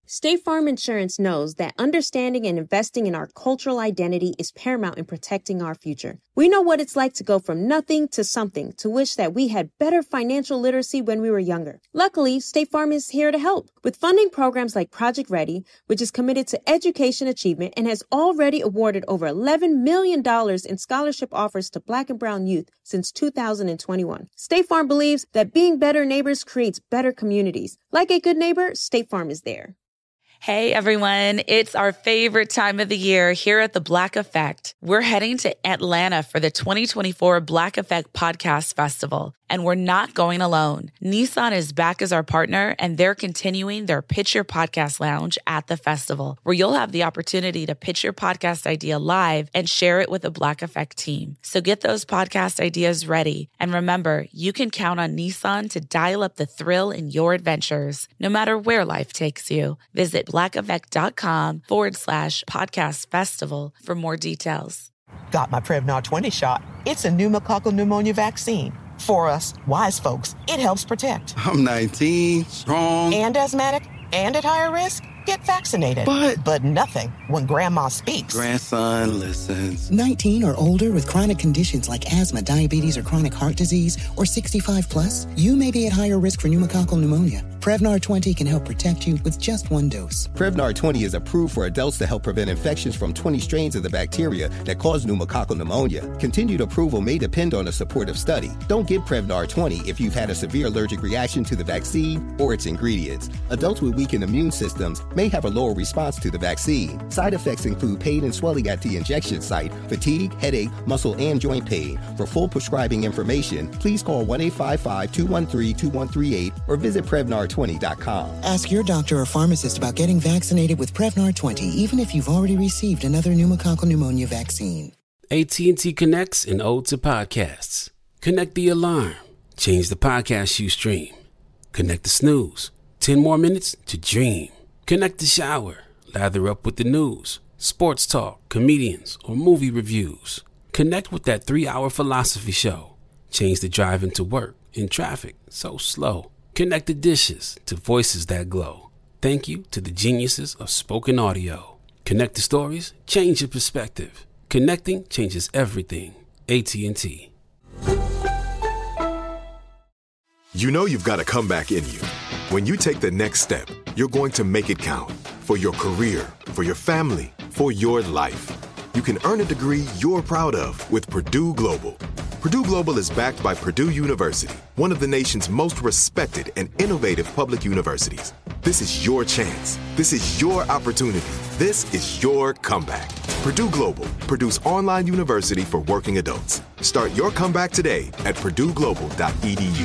State Farm Insurance knows that understanding and investing in our cultural identity is paramount in protecting our future. We know what it's like to go from nothing to something, to wish that we had better financial literacy when we were younger. Luckily, State Farm is here to help with funding programs like Project Ready, which is committed to education achievement and has already awarded over $11 million in scholarship offers to Black and brown youth since 2021. State Farm believes that being better neighbors creates better communities. Like a good neighbor, State Farm is there. Hey everyone, it's our favorite time of the year here at The Black Effect. We're heading to Atlanta for the 2024 Black Effect Podcast Festival, and we're not going alone. Nissan is back as our partner, and they're continuing their Pitch Your Podcast Lounge at the festival, where you'll have the opportunity to pitch your podcast idea live and share it with the Black Effect team. So get those podcast ideas ready. And remember, you can count on Nissan to dial up the thrill in your adventures, no matter where life takes you. Visit blackeffect.com/podcast festival for more details. Got my Prevnar 20 shot. It's a pneumococcal pneumonia vaccine. For us, wise folks, it helps protect. I'm 19, strong, and asthmatic, and at higher risk. Get vaccinated. But nothing when grandma speaks. Grandson listens. 19 or older with chronic conditions like asthma, diabetes, or chronic heart disease, or 65 plus, you may be at higher risk for pneumococcal pneumonia. Prevnar 20 can help protect you with just one dose. Prevnar 20 is approved for adults to help prevent infections from 20 strains of the bacteria that cause pneumococcal pneumonia. Continued approval may depend on a supportive study. Don't get Prevnar 20 if you've had a severe allergic reaction to the vaccine or its ingredients. Adults with weakened immune systems may have a lower response to the vaccine. Side effects include pain and swelling at the injection site, fatigue, headache, muscle, and joint pain. For full prescribing information, please call 1-855-213-2138 or visit Prevnar20.com. Ask your doctor or pharmacist about getting vaccinated with Prevnar 20, even if you've already received another pneumococcal pneumonia vaccine. AT&T connects an ode to podcasts. Connect the alarm. Change the podcast you stream. Connect the snooze. 10 more minutes to dream. Connect the shower. Lather up with the news, sports talk, comedians, or movie reviews. Connect with that 3-hour philosophy show. Change the drive into work in traffic so slow. Connect the dishes to voices that glow. Thank you to the geniuses of spoken audio. Connect the stories, change your perspective. Connecting changes everything. AT&T. You know you've got a comeback in you. When you take the next step, you're going to make it count. For your career, for your family, for your life. You can earn a degree you're proud of with Purdue Global. Purdue Global is backed by Purdue University, one of the nation's most respected and innovative public universities. This is your chance. This is your opportunity. This is your comeback. Purdue Global, Purdue's online university for working adults. Start your comeback today at purdueglobal.edu.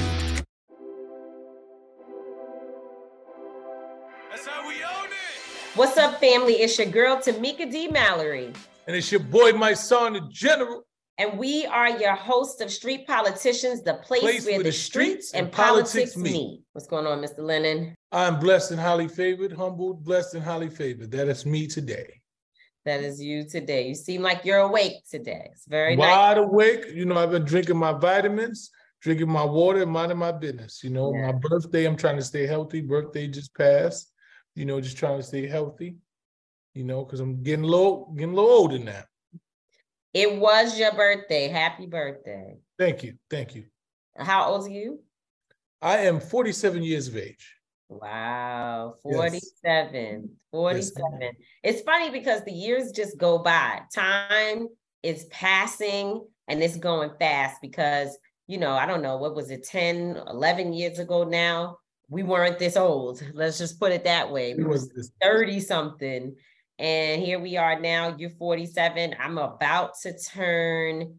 What's up, family? It's your girl, Tamika D. Mallory. And it's your boy, my son, the General. And we are your host of Street Politicians, the place where the streets and politics meet. What's going on, Mr. Lennon? I'm blessed and highly favored, humbled, blessed and highly favored. That is me today. That is you today. You seem like you're awake today. It's very nice. Wide awake. You know, I've been drinking my vitamins, drinking my water, and minding my business. You know, my birthday, I'm trying to stay healthy. Birthday just passed. You know, just trying to stay healthy, you know, because I'm getting a little older now. It was your birthday. Happy birthday. Thank you. Thank you. How old are you? I am 47 years of age. Wow. 47. 47. Yes. It's funny because the years just go by. Time is passing and it's going fast because, you know, I don't know, what was it, 10, 11 years ago now? We weren't this old. Let's just put it that way. We were 30 something. And here we are now. You're 47. I'm about to turn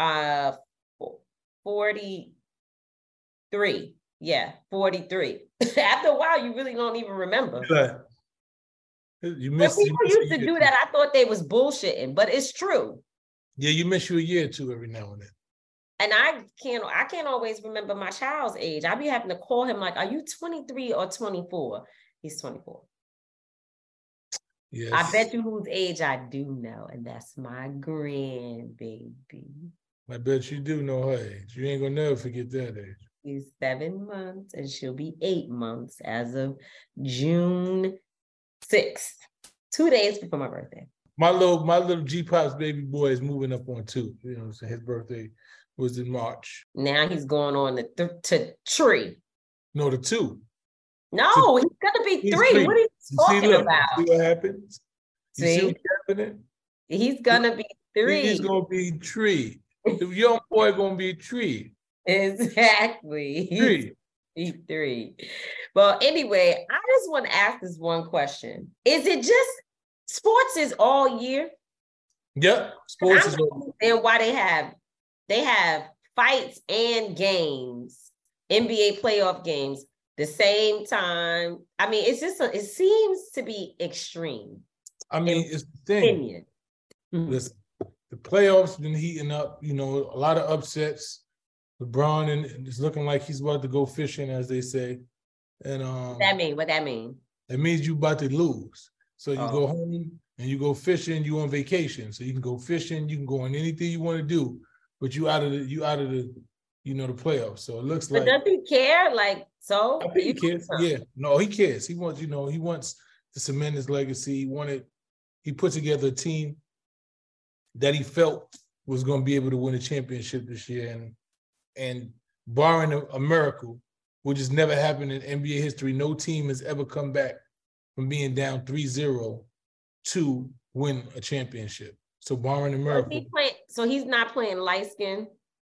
43. Yeah, 43. After a while, you really don't even remember. When people used to do that, I thought they was bullshitting, but it's true. Yeah, you miss you a year or two every now and then. And I can't always remember my child's age. I be having to call him like, are you 23 or 24? He's 24. Yes. I bet you whose age I do know, and that's my grandbaby. I bet you do know her age. You ain't gonna never forget that age. She's 7 months, and she'll be 8 months as of June 6th, 2 days before my birthday. My little G-Pop's baby boy is moving up on 2. You know, so his birthday was in March. Now he's going on to 3. No, the 2. No, he's gonna be 3. What are you talking about? See what happens? You see what's happening? He's gonna be 3. He's gonna be 3. The young boy gonna be 3. Exactly. 3. He's 3. Well, anyway, I just want to ask this one question. Is it just sports is all year? Yep. Sports is all year. And why they have fights and games, NBA playoff games, the same time. I mean, it's just it seems to be extreme. I mean, it's the thing. Listen, the playoffs been heating up. You know, a lot of upsets. LeBron and it's looking like he's about to go fishing, as they say. And what that mean? What that mean? It means you about to lose. So you go home and you go fishing. You on vacation, so you can go fishing. You can go on anything you want to do, but you out of the you know, the playoffs. So it looks like. But does he care? Like, so I think he cares. Yeah, no, he cares. He wants, you know, he wants to cement his legacy. He put together a team that he felt was going to be able to win a championship this year, and barring a miracle, which has never happened in NBA history, no team has ever come back from being down 3-0 to win a championship. So barring a miracle. So he's not playing light skin?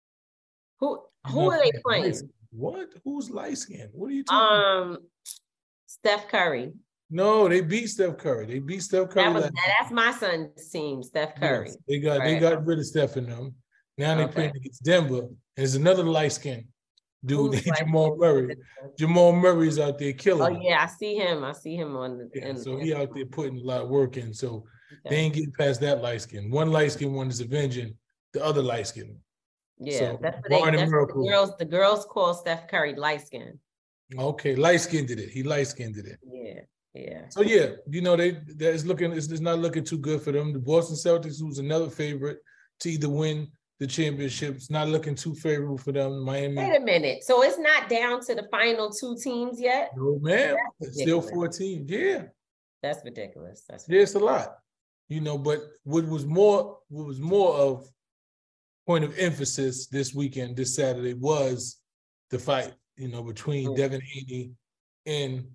Who are they playing? What? Who's light skin? What are you talking about? Steph Curry. No, they beat Steph Curry. That's my son's team, Steph Curry. Yes, they got rid of Steph in them. Now they're playing against Denver. And there's another light-skinned dude named Jamal Murray. Jamal Murray's out there killing. Oh, yeah, I see him. on the so he out there putting a lot of work in. So they ain't getting past that light-skin. One light-skinned one is avenging the other light-skinned. Yeah, so, that's what the girls call Steph Curry light-skinned. Okay, light-skinned did it. He light-skinned did it. Yeah. So yeah, you know, it's not looking too good for them. The Boston Celtics, who's another favorite to either win the championship, it's not looking too favorable for them. Miami. Wait a minute. So it's not down to the final 2 teams yet? No, man. It's still 4 teams. Yeah. That's ridiculous. Yeah, it's a lot. You know, but what was more of point of emphasis this weekend, this Saturday, was the fight, you know, between Devin Haney and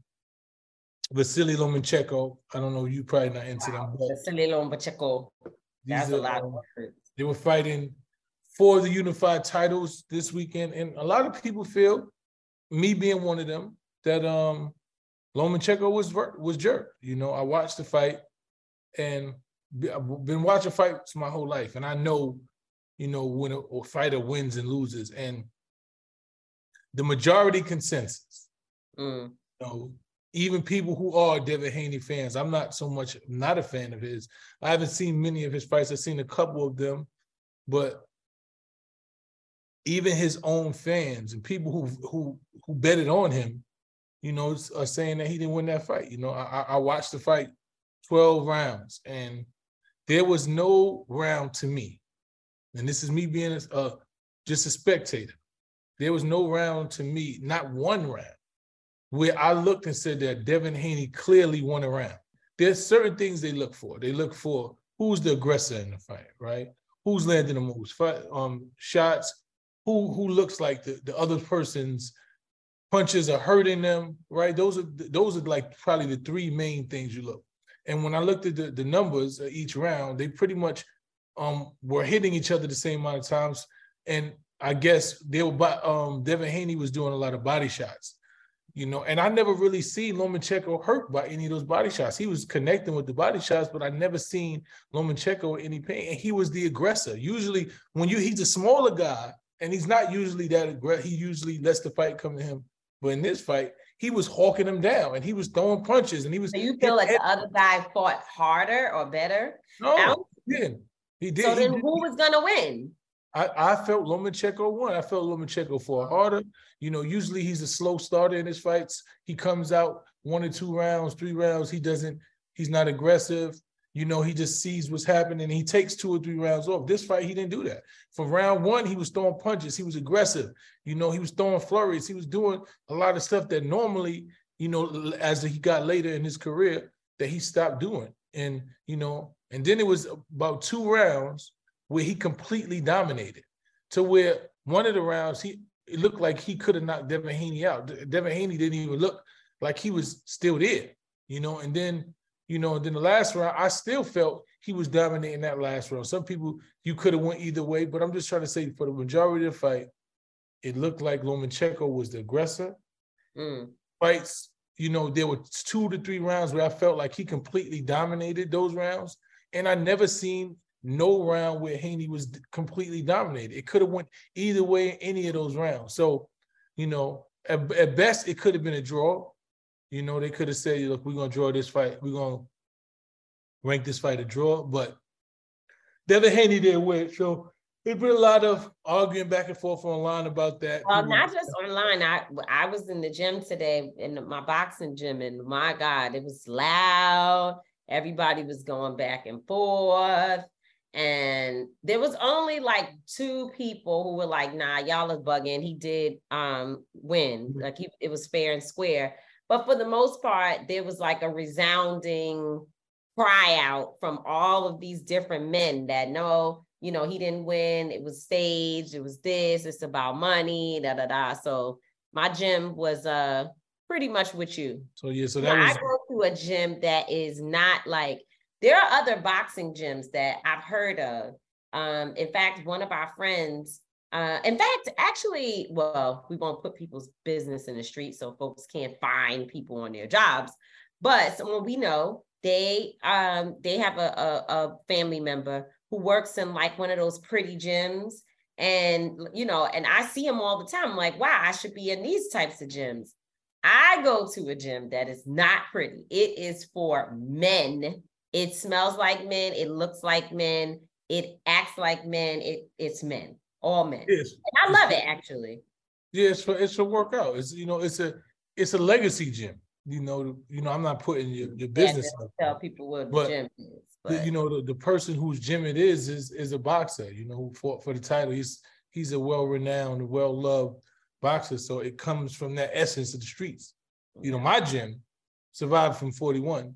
Vasily Lomachenko. I don't know, you probably not into them. But Vasily Lomachenko. That's a lot of work. They were fighting for the unified titles this weekend. And a lot of people feel, me being one of them, that Lomachenko was jerked. You know, I watched the fight, and I've been watching fights my whole life. And I know, you know, when a fighter wins and loses. And the majority consensus, you know, even people who are Devin Haney fans, I'm not a fan of his. I haven't seen many of his fights. I've seen a couple of them, but even his own fans and people who betted on him, you know, are saying that he didn't win that fight. You know, I watched the fight 12 rounds, and there was no round to me, and this is me being just a spectator. There was no round to me, not one round, where I looked and said that Devin Haney clearly won a round. There's certain things they look for. They look for who's the aggressor in the fight, right? Who's landing the most shots? Who looks like the other person's punches are hurting them, right? Those are like probably the 3 main things you look. And when I looked at the numbers of each round, they pretty much were hitting each other the same amount of times. And I guess Devin Haney was doing a lot of body shots. You know, and I never really seen Lomachenko hurt by any of those body shots. He was connecting with the body shots, but I never seen Lomachenko in any pain. And he was the aggressor. Usually, he's a smaller guy, and he's not usually that aggressive. He usually lets the fight come to him. But in this fight, he was hawking him down, and he was throwing punches, and he was. So you feel like the other guy fought harder or better? No, he didn't. He did. So then, who was gonna win? I felt Lomachenko won. I felt Lomachenko fought harder. You know, usually he's a slow starter in his fights. He comes out 1 or 2 rounds, 3 rounds. He's not aggressive. You know, he just sees what's happening and he takes 2 or 3 rounds off. This fight, he didn't do that. For round 1, he was throwing punches. He was aggressive. You know, he was throwing flurries. He was doing a lot of stuff that normally, you know, as he got later in his career, that he stopped doing. And, and then it was about 2 rounds where he completely dominated, to where one of the rounds, it looked like he could have knocked Devin Haney out. Devin Haney didn't even look like he was still there, and then, and then the last round, I still felt he was dominating that last round. Some people, you could have went either way, but I'm just trying to say, for the majority of the fight, it looked like Lomachenko was the aggressor. Fights, there were 2 to 3 rounds where I felt like he completely dominated those rounds. And I never seen no round where Haney was completely dominated. It could have went either way in any of those rounds. So, at best, it could have been a draw. They could have said, look, we're going to draw this fight. We're going to rank this fight a draw. But Devin Haney didn't win. So there's been a lot of arguing back and forth online about that. Well, not just online. I was in the gym today, in my boxing gym, and my God, it was loud. Everybody was going back and forth. And there was only like 2 people who were like, nah, y'all are bugging. He did win. Like it was fair and square. But for the most part, there was like a resounding cry out from all of these different men that no, he didn't win. It was staged. It was this. It's about money. Da da da. So my gym was pretty much with you. So yeah. So that was. I go to a gym that is not like. There are other boxing gyms that I've heard of. In fact, one of our friends. Actually, well, we won't put people's business in the street so folks can't find people on their jobs. But someone we know, they have a family member who works in like one of those pretty gyms. And, and I see them all the time. I'm like, wow, I should be in these types of gyms. I go to a gym that is not pretty. It is for men. It smells like men. It looks like men. It acts like men. It's men, all men. Yes. And I love it, actually. Yeah, it's a workout. It's it's a legacy gym. I'm not putting your business up. Tell people what the gym is. But the person whose gym it is a boxer. Who fought for the title. He's a well-renowned, well-loved boxer. So it comes from that essence of the streets. My gym survived from 41.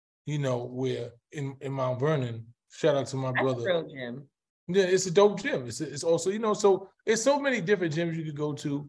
Where in Mount Vernon, shout out to my brother. Real gym. Yeah, it's a dope gym. It's also, so it's so many different gyms you could go to,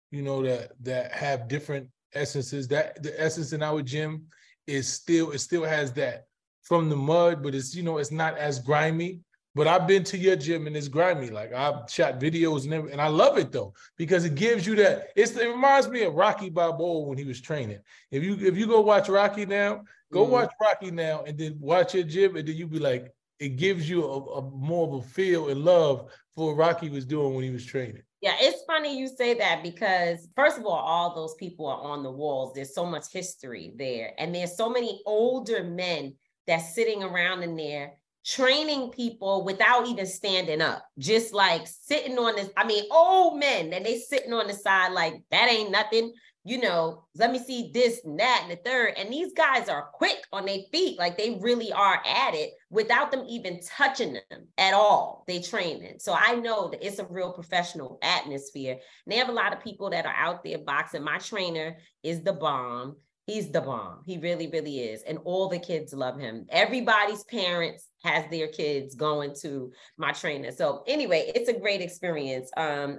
that have different essences. That the essence in our gym it still has that from the mud, but it's, it's not as grimy. But I've been to your gym and it's grimy. Like I've shot videos and everything, and I love it though, because it gives you that. It reminds me of Rocky Balboa when he was training. If you go watch Rocky now, watch Rocky now, and then watch your gym, and then you be like, it gives you a more of a feel and love for what Rocky was doing when he was training. Yeah, it's funny you say that because first of all those people are on the walls. There's so much history there, and there's so many older men that's sitting around in there training people without even standing up, just like sitting on this, old men, and they sitting on the side like, that ain't nothing, let me see this and that and the third. And these guys are quick on their feet, like they really are at it without them even touching them at all. They training. So I know that it's a real professional atmosphere. And they have a lot of people that are out there boxing. My trainer is the bomb. He's the bomb. He really, really is. And all the kids love him. Everybody's parents has their kids going to my trainer. So anyway, it's a great experience.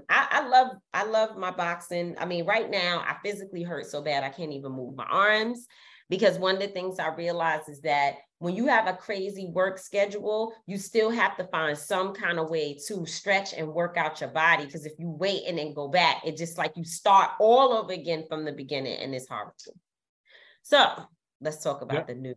I love my boxing. Right now I physically hurt so bad I can't even move my arms, because one of the things I realized is that when you have a crazy work schedule, you still have to find some kind of way to stretch and work out your body. Because if you wait and then go back, it's just like you start all over again from the beginning, and it's horrible. So let's talk about the news.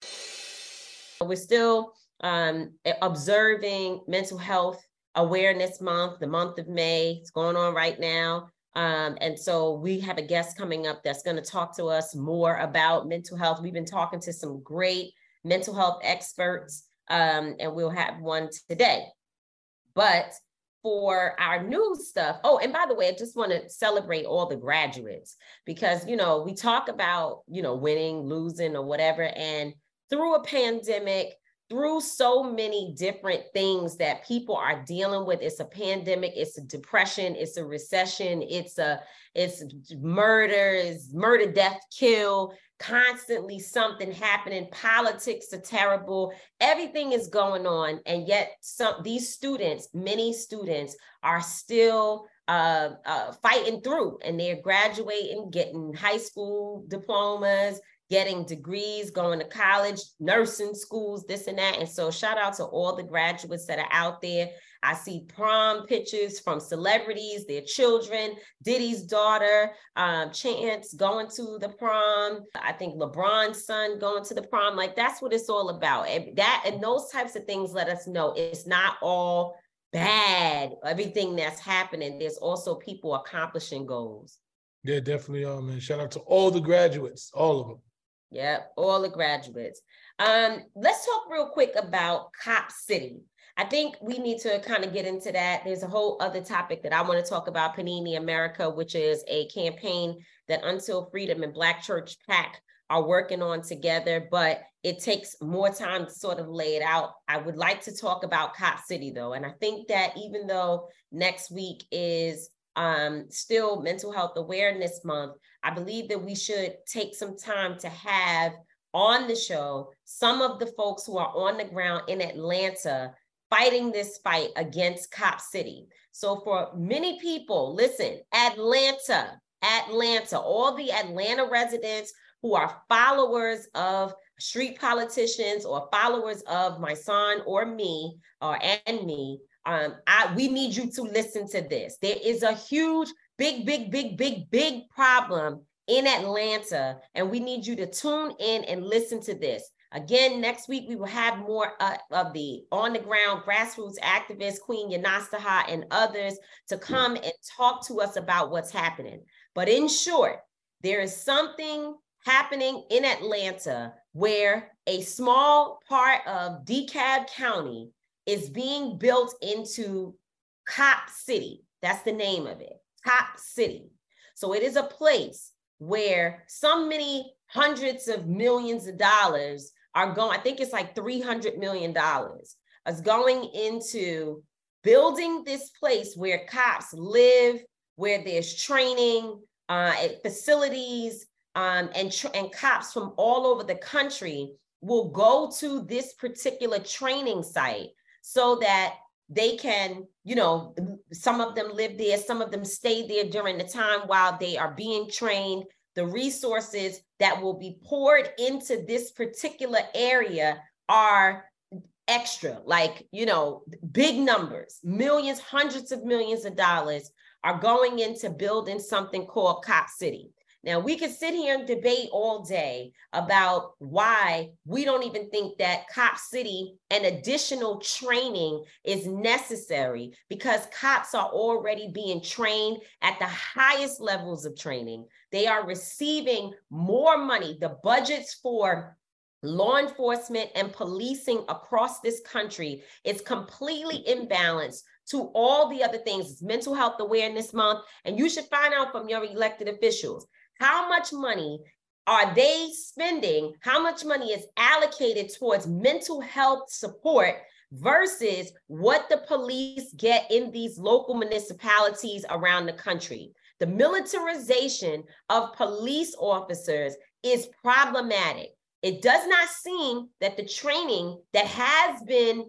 We're still observing Mental Health Awareness Month, the month of May. It's going on right now. And so we have a guest coming up that's going to talk to us more about mental health. We've been talking to some great mental health experts, and we'll have one today. But for our new stuff, and by the way, I just want to celebrate all the graduates, because, we talk about, winning, losing, or whatever. And through a pandemic, through so many different things that people are dealing with. It's a pandemic, it's a depression, it's a recession, it's murder, death, kill, constantly something happening. Politics are terrible. Everything is going on. And yet many students are still fighting through, and they're graduating, getting high school diplomas, getting degrees, going to college, nursing schools, this and that. And so shout out to all the graduates that are out there. I see prom pictures from celebrities, their children, Diddy's daughter, Chance going to the prom. I think LeBron's son going to the prom. Like, that's what it's all about. And those types of things let us know it's not all bad, everything that's happening. There's also people accomplishing goals. Yeah, definitely are, man. Shout out to all the graduates, all of them. Yeah, all the graduates. Let's talk real quick about Cop City. I think we need to kind of get into that. There's a whole other topic that I want to talk about, Panini America, which is a campaign that Until Freedom and Black Church PAC are working on together, but it takes more time to sort of lay it out. I would like to talk about Cop City, though. And I think that even though next week is still Mental Health Awareness Month, I believe that we should take some time to have on the show some of the folks who are on the ground in Atlanta fighting this fight against Cop City. So for many people, listen, Atlanta, all the Atlanta residents who are followers of street politicians or followers of my son or me, we need you to listen to this. There is a huge, big problem in Atlanta, and we need you to tune in and listen to this. Again, next week, we will have more of the on-the-ground grassroots activists, Queen Yanastaha and others, to come and talk to us about what's happening. But in short, there is something happening in Atlanta where a small part of DeKalb County is being built into Cop City. That's the name of it, Cop City. So it is a place where so many hundreds of millions of dollars are going, I think it's like $300 million, is going into building this place where cops live, where there's training, facilities, and cops from all over the country will go to this particular training site so that they can, some of them live there, some of them stay there during the time while they are being trained. The resources that will be poured into this particular area are extra, like, big numbers, millions, hundreds of millions of dollars are going into building something called Cop City. Now, we could sit here and debate all day about why we don't even think that Cop City and additional training is necessary, because cops are already being trained at the highest levels of training. They are receiving more money. The budgets for law enforcement and policing across this country is completely imbalanced to all the other things. It's Mental Health Awareness Month, and you should find out from your elected officials, how much money are they spending? How much money is allocated towards mental health support versus what the police get in these local municipalities around the country? The militarization of police officers is problematic. It does not seem that the training that has been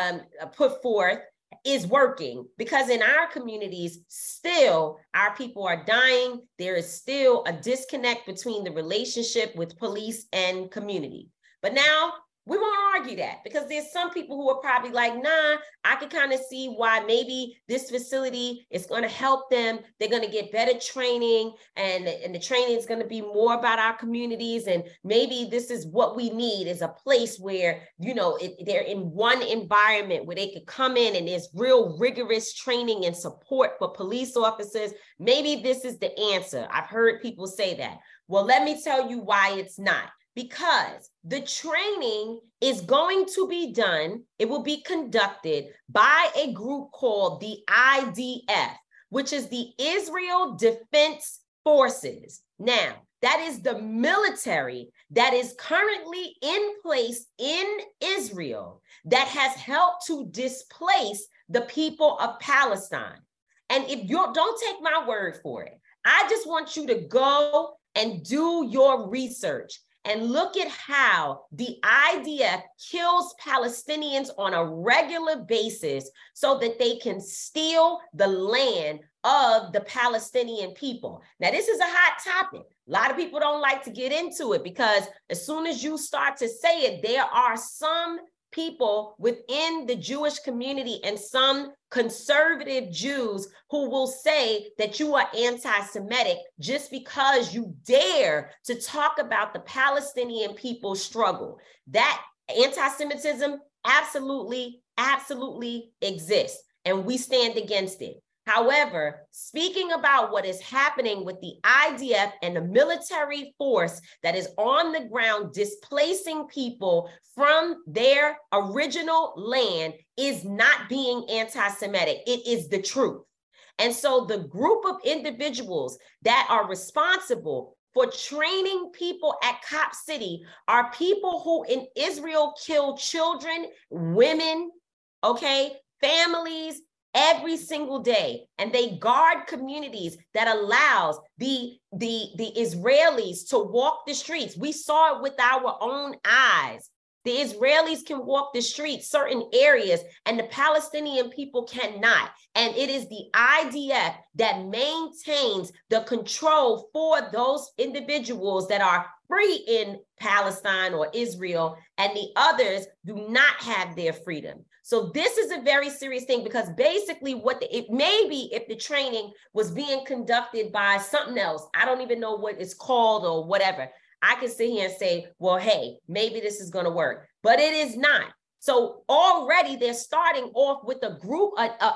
put forth is working, because in our communities, still our people are dying. There is still a disconnect between the relationship with police and community. But now we won't argue that, because there's some people who are probably like, nah, I can kind of see why maybe this facility is going to help them. They're going to get better training, and the training is going to be more about our communities. And maybe this is what we need, is a place where, they're in one environment where they could come in and there's real rigorous training and support for police officers. Maybe this is the answer. I've heard people say that. Well, let me tell you why it's not. Because the training is going to be done, it will be conducted by a group called the IDF, which is the Israel Defense Forces. Now, that is the military that is currently in place in Israel that has helped to displace the people of Palestine. And if you don't take my word for it, I just want you to go and do your research and look at how the IDF kills Palestinians on a regular basis so that they can steal the land of the Palestinian people. Now, this is a hot topic. A lot of people don't like to get into it because as soon as you start to say it, there are some people within the Jewish community and some conservative Jews who will say that you are anti-Semitic just because you dare to talk about the Palestinian people's struggle. That anti-Semitism absolutely exists, and we stand against it. However, speaking about what is happening with the IDF and the military force that is on the ground displacing people from their original land is not being anti-Semitic. It is the truth. And so the group of individuals that are responsible for training people at Cop City are people who in Israel kill children, women, families, every single day, and they guard communities that allows the Israelis to walk the streets. We saw it with our own eyes. The Israelis can walk the streets, certain areas, and the Palestinian people cannot. And it is the IDF that maintains the control for those individuals that are free in Palestine or Israel, and the others do not have their freedom. So this is a very serious thing because basically if the training was being conducted by something else, I don't even know what it's called or whatever, I can sit here and say, well, hey, maybe this is going to work, but it is not. So already they're starting off with a group,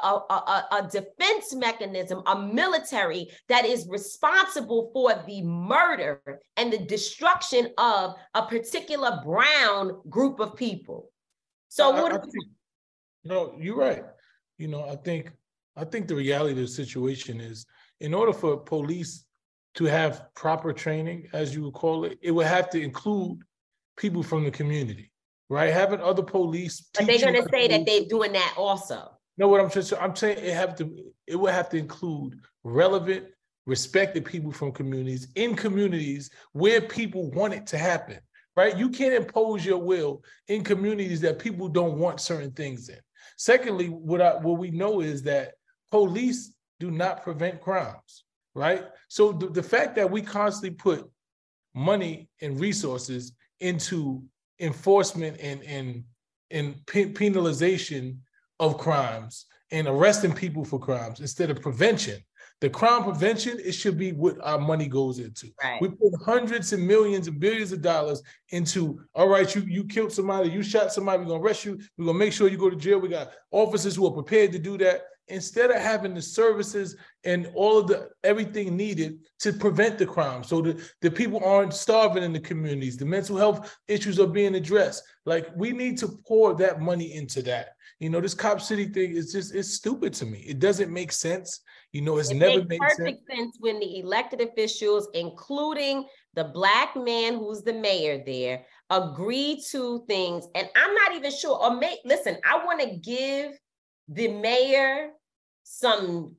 a defense mechanism, a military that is responsible for the murder and the destruction of a particular brown group of people. So no, you're right. I think the reality of the situation is, in order for police to have proper training, as you would call it, it would have to include people from the community, right? Having other police. But they're going to say that they're doing that also. No, what I'm saying, it would have to include relevant, respected people from communities in communities where people want it to happen, right? You can't impose your will in communities that people don't want certain things in. Secondly, what we know is that police do not prevent crimes, right? So the fact that we constantly put money and resources into enforcement and penalization of crimes and arresting people for crimes instead of prevention. The crime prevention, it should be what our money goes into. Right. We put hundreds and millions and billions of dollars into, all right, you killed somebody, you shot somebody, we're going to arrest you, we're going to make sure you go to jail. We got officers who are prepared to do that. Instead of having the services and all of everything needed to prevent the crime. So the people aren't starving in the communities. The mental health issues are being addressed. Like, we need to pour that money into that. This Cop City thing is it's stupid to me. It doesn't make sense. It never makes perfect sense when the elected officials, including the Black man who's the mayor there, agree to things. And I'm not even sure, listen, I want to give the mayor some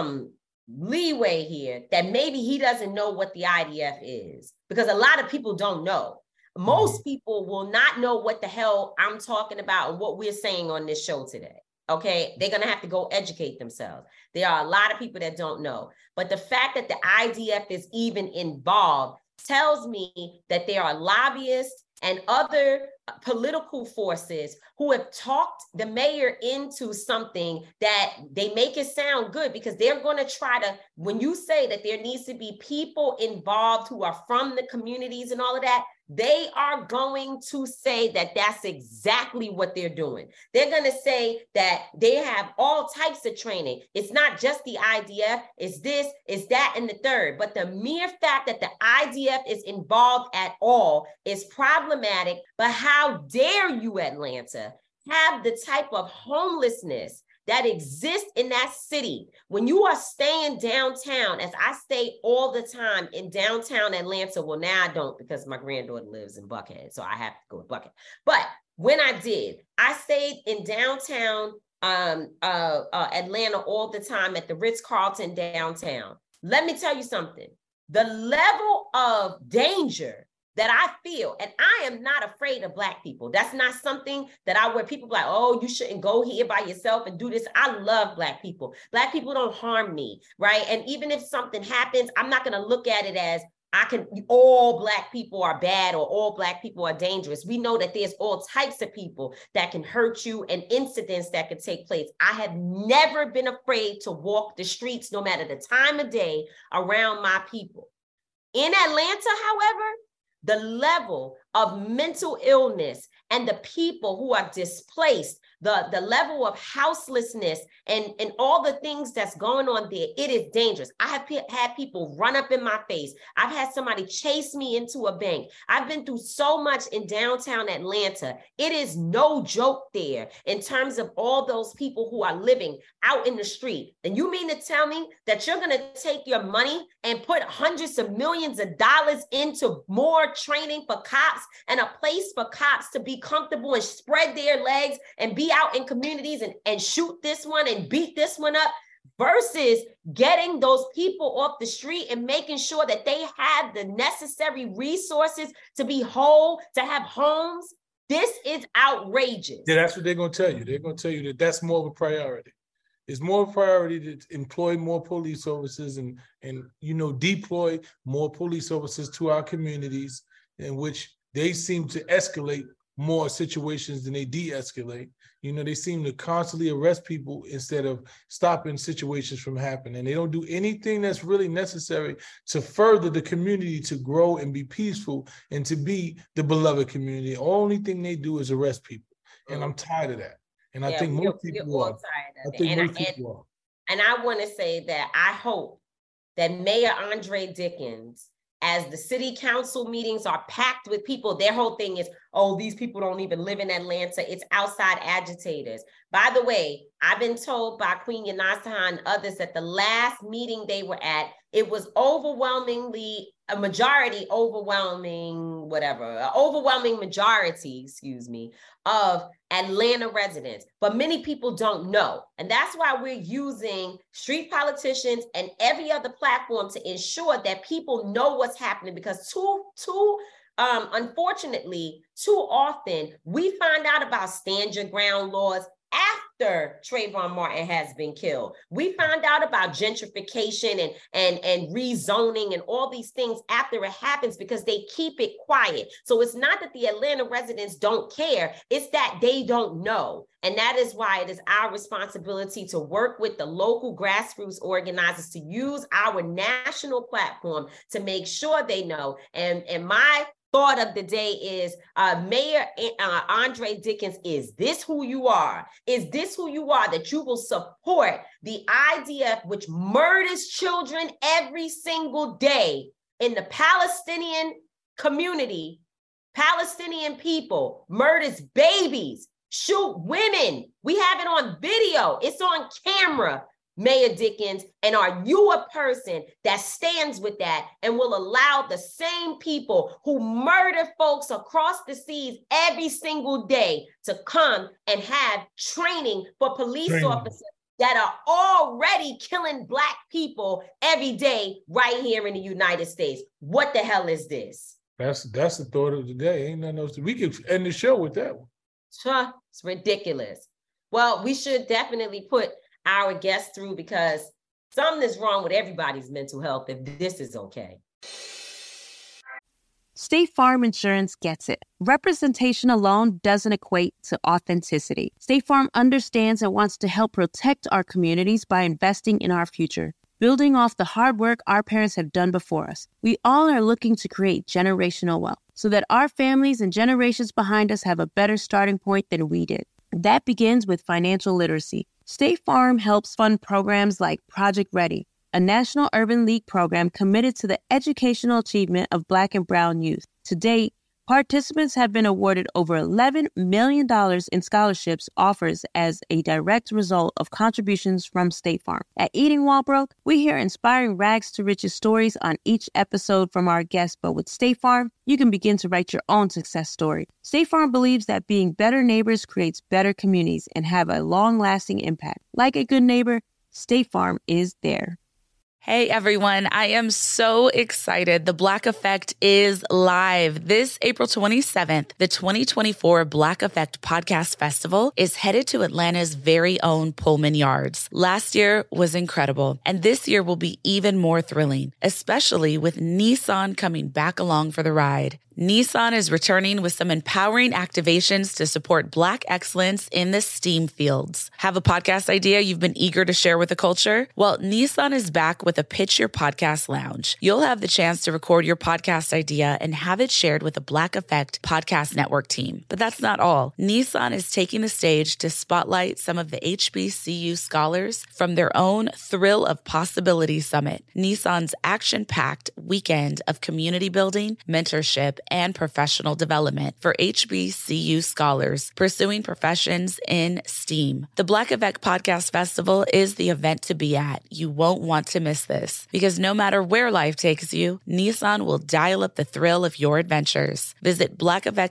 leeway here that maybe he doesn't know what the IDF is, because a lot of people don't know. Most people will not know what the hell I'm talking about and what we're saying on this show today. Okay, they're going to have to go educate themselves. There are a lot of people that don't know. But the fact that the IDF is even involved tells me that there are lobbyists and other political forces who have talked the mayor into something that they make it sound good, because they're going to try to, when you say that there needs to be people involved who are from the communities and all of that, they are going to say that that's exactly what they're doing. They're going to say that they have all types of training. It's not just the IDF, it's this, it's that, and the third. But the mere fact that the IDF is involved at all is problematic. But how dare you, Atlanta, have the type of homelessness that exists in that city when you are staying downtown, as I stay all the time in downtown Atlanta. Well, now I don't, because my granddaughter lives in Buckhead, so I have to go to Buckhead. But when I did. I stayed in downtown Atlanta all the time at the Ritz-Carlton downtown. Let me tell you something. The level of danger that I feel, and I am not afraid of Black people. That's not something that where people like, oh, you shouldn't go here by yourself and do this. I love Black people. Black people don't harm me, right? And even if something happens, I'm not going to look at it as all Black people are bad or all Black people are dangerous. We know that there's all types of people that can hurt you and incidents that can take place. I have never been afraid to walk the streets, no matter the time of day, around my people. In Atlanta, however, the level of mental illness and the people who are displaced, the level of houselessness and all the things that's going on there, it is dangerous. I have had people run up in my face. I've had somebody chase me into a bank. I've been through so much in downtown Atlanta. It is no joke there in terms of all those people who are living out in the street. And you mean to tell me that you're going to take your money and put hundreds of millions of dollars into more training for cops and a place for cops to be comfortable and spread their legs and be out in communities and shoot this one and beat this one up versus getting those people off the street and making sure that they have the necessary resources to be whole, to have homes? This is outrageous. Yeah, that's what they're going to tell you. They're going to tell you that that's more of a priority. It's more of a priority to employ more police officers and deploy more police officers to our communities, in which they seem to escalate more situations than they de-escalate. They seem to constantly arrest people instead of stopping situations from happening. They don't do anything that's really necessary to further the community to grow and be peaceful and to be the beloved community. The only thing they do is arrest people. And I'm tired of that. And I think most people are. And I want to say that I hope that Mayor Andre Dickens, as the city council meetings are packed with people, their whole thing is, oh, these people don't even live in Atlanta. It's outside agitators. By the way, I've been told by Queen Yanasa and others that the last meeting they were at, it was overwhelming majority, of Atlanta residents. But many people don't know. And that's why we're using street politicians and every other platform to ensure that people know what's happening, because unfortunately, too often we find out about stand your ground laws after Trayvon Martin has been killed. We found out about gentrification and rezoning and all these things after it happens, because they keep it quiet. So it's not that the Atlanta residents don't care, it's that they don't know. And that is why it is our responsibility to work with the local grassroots organizers to use our national platform to make sure they know. And my thought of the day is, Mayor Andre Dickens, is this who you are? Is this who you are, that you will support the IDF, which murders children every single day in the Palestinian community, Palestinian people, murders babies, shoot women? We have it on video. It's on camera. Mayor Dickens, and are you a person that stands with that and will allow the same people who murder folks across the seas every single day to come and have training for police officers that are already killing Black people every day right here in the United States? What the hell is this? That's the thought of the day. Ain't nothing else. We could end the show with that one. It's ridiculous. Well, we should definitely put our guests through, because something is wrong with everybody's mental health if this is okay. State Farm Insurance gets it. Representation alone doesn't equate to authenticity. State Farm understands and wants to help protect our communities by investing in our future, building off the hard work our parents have done before us. We all are looking to create generational wealth so that our families and generations behind us have a better starting point than we did. That begins with financial literacy. State Farm helps fund programs like Project Ready, a National Urban League program committed to the educational achievement of Black and Brown youth. To date, Participants have been awarded over $11 million in scholarships offers as a direct result of contributions from State Farm. At Eating While Broke, we hear inspiring rags to riches stories on each episode from our guests, but with State Farm, you can begin to write your own success story. State Farm believes that being better neighbors creates better communities and have a long-lasting impact. Like a good neighbor, State Farm is there. Hey everyone, I am so excited. The Black Effect is live. This April 27th, the 2024 Black Effect Podcast Festival is headed to Atlanta's very own Pullman Yards. Last year was incredible, and this year will be even more thrilling, especially with Nissan coming back along for the ride. Nissan is returning with some empowering activations to support Black excellence in the STEAM fields. Have a podcast idea you've been eager to share with the culture? Well, Nissan is back with a Pitch Your Podcast Lounge. You'll have the chance to record your podcast idea and have it shared with a Black Effect Podcast Network team. But that's not all. Nissan is taking the stage to spotlight some of the HBCU scholars from their own Thrill of Possibility Summit, Nissan's action-packed weekend of community building, mentorship, and professional development for HBCU scholars pursuing professions in STEAM. The Black Effect Podcast Festival is the event to be at. You won't want to miss this because no matter where life takes you, Nissan will dial up the thrill of your adventures. Visit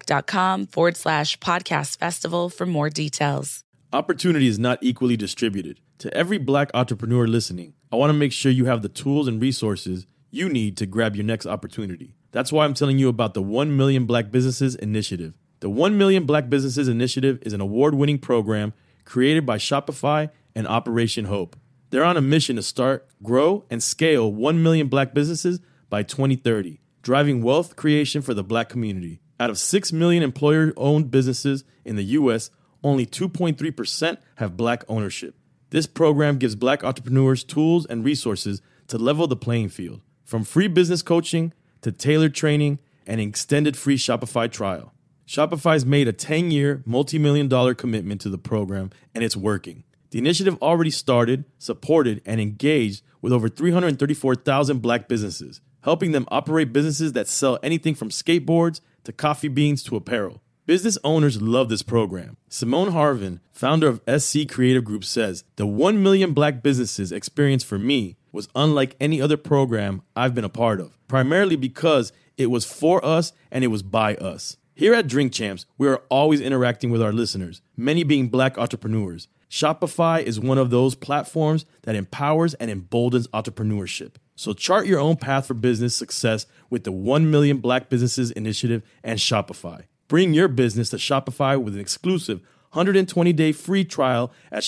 blackeffect.com/podcast festival for more details. Opportunity is not equally distributed. To every Black entrepreneur listening, I want to make sure you have the tools and resources you need to grab your next opportunity. That's why I'm telling you about the 1 Million Black Businesses Initiative. The 1 Million Black Businesses Initiative is an award-winning program created by Shopify and Operation Hope. They're on a mission to start, grow, and scale 1 million Black businesses by 2030, driving wealth creation for the Black community. Out of 6 million employer-owned businesses in the U.S., only 2.3% have Black ownership. This program gives Black entrepreneurs tools and resources to level the playing field, from free business coaching to tailored training and an extended free Shopify trial. Shopify's made a 10-year, multi-million-dollar commitment to the program, and it's working. The initiative already started, supported, and engaged with over 334,000 Black businesses, helping them operate businesses that sell anything from skateboards to coffee beans to apparel. Business owners love this program. Simone Harvin, founder of SC Creative Group, says, "The 1 million Black businesses experience for me was unlike any other program I've been a part of, primarily because it was for us and it was by us." Here at Drink Champs, we are always interacting with our listeners, many being Black entrepreneurs. Shopify is one of those platforms that empowers and emboldens entrepreneurship. So chart your own path for business success with the 1 Million Black Businesses Initiative and Shopify. Bring your business to Shopify with an exclusive 120-day free trial at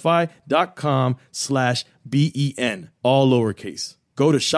shopify.com/BEN, all lowercase. Go to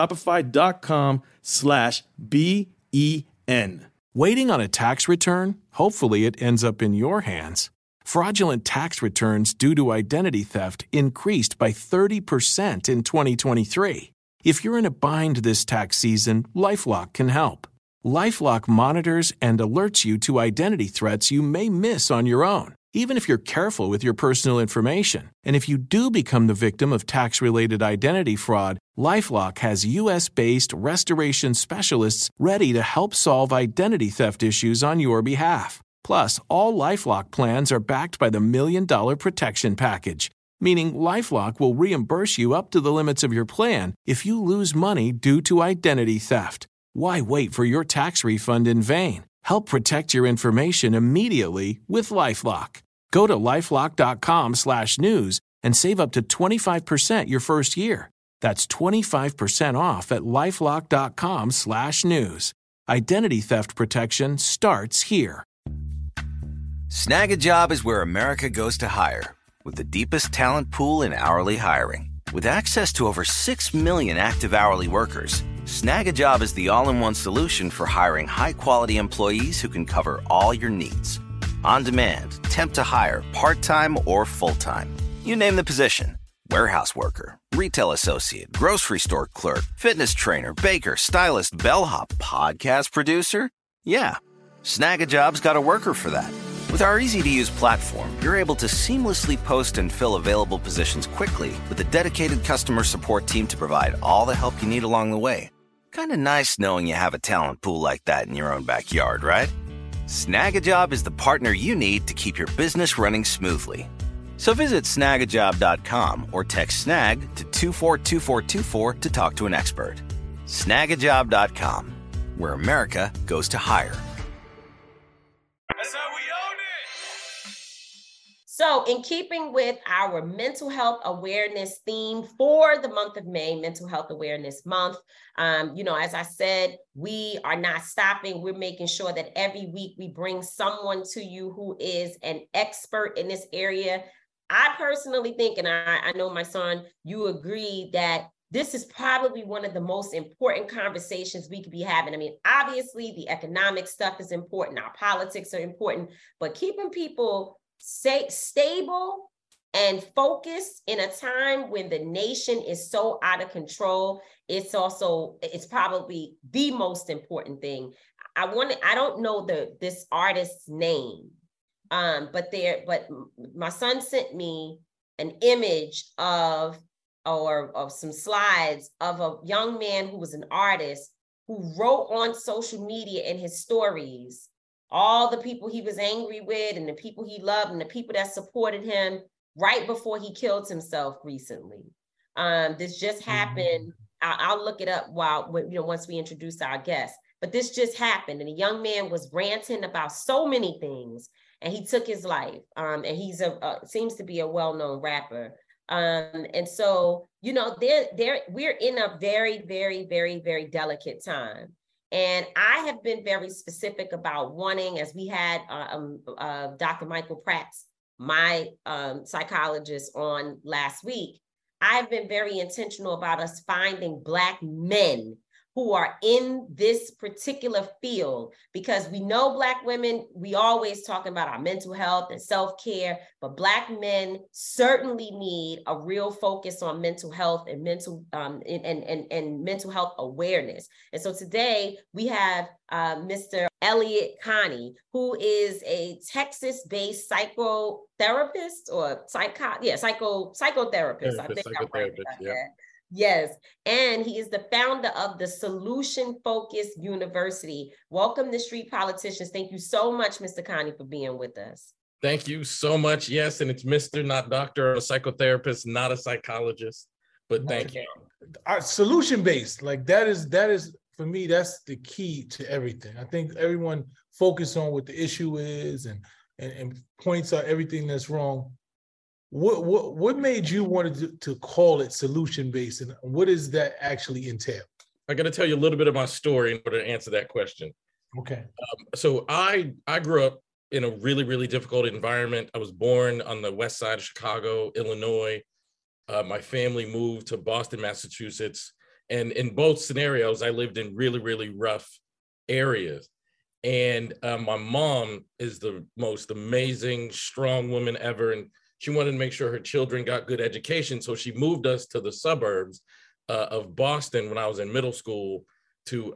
shopify.com/BEN. Waiting on a tax return? Hopefully it ends up in your hands. Fraudulent tax returns due to identity theft increased by 30% in 2023. If you're in a bind this tax season, LifeLock can help. LifeLock monitors and alerts you to identity threats you may miss on your own, even if you're careful with your personal information. And if you do become the victim of tax-related identity fraud, LifeLock has U.S.-based restoration specialists ready to help solve identity theft issues on your behalf. Plus, all LifeLock plans are backed by the $1 Million Protection Package, meaning LifeLock will reimburse you up to the limits of your plan if you lose money due to identity theft. Why wait for your tax refund in vain? Help protect your information immediately with LifeLock. Go to LifeLock.com/news and save up to 25% your first year. That's 25% off at LifeLock.com/news. Identity theft protection starts here. Snag a Job is where America goes to hire, with the deepest talent pool in hourly hiring. With access to over 6 million active hourly workers, Snag a Job is the all-in-one solution for hiring high-quality employees who can cover all your needs. On demand, temp to hire, part-time or full-time. You name the position. Warehouse worker, retail associate, grocery store clerk, fitness trainer, baker, stylist, bellhop, podcast producer. Yeah, Snag a Job's got a worker for that. With our easy-to-use platform, you're able to seamlessly post and fill available positions quickly with a dedicated customer support team to provide all the help you need along the way. Kind of nice knowing you have a talent pool like that in your own backyard, right? Snagajob is the partner you need to keep your business running smoothly. So visit snagajob.com or text snag to 242424 to talk to an expert. Snagajob.com, where America goes to hire. That's how we own it. So in keeping with our mental health awareness theme for the month of May, Mental Health Awareness Month, as I said, we are not stopping. We're making sure that every week we bring someone to you who is an expert in this area. I personally think, and I know my son, you agree that this is probably one of the most important conversations we could be having. I mean, obviously the economic stuff is important. Our politics are important, but keeping people stable and focused in a time when the nation is so out of control, it's probably the most important thing. I don't know this artist's name, but my son sent me an image of some slides of a young man who was an artist who wrote on social media in his stories all the people he was angry with and the people he loved and the people that supported him right before he killed himself recently. This just happened. I'll look it up once we introduce our guest. But this just happened, and a young man was ranting about so many things, and he took his life. And he's seems to be a well-known rapper. And so, we're in a very, very, very, very delicate time. And I have been very specific about wanting, as we had Dr. Michael Prats, my psychologist, on last week, I've been very intentional about us finding Black men who are in this particular field, because we know Black women, we always talking about our mental health and self-care, but Black men certainly need a real focus on mental health and mental health awareness. And so today we have Mr. Elliot Connie, who is a Texas-based psychotherapist or psychotherapist. I think I'm right about that. Yes, and he is the founder of the Solution Focused University. Welcome to Street Politicians. Thank you so much, Mr. Connie, for being with us. Thank you so much. Yes, and it's Mr., not doctor, a psychotherapist, not a psychologist, but thank you. Solution-based, like that is for me, that's the key to everything. I think everyone focus on what the issue is and points out everything that's wrong. What made you want to call it solution-based, and what does that actually entail? I got to tell you a little bit of my story in order to answer that question. Okay. So I grew up in a really, really difficult environment. I was born on the west side of Chicago, Illinois. My family moved to Boston, Massachusetts. And in both scenarios, I lived in really, really rough areas. And my mom is the most amazing, strong woman ever. And she wanted to make sure her children got good education. So she moved us to the suburbs of Boston when I was in middle school to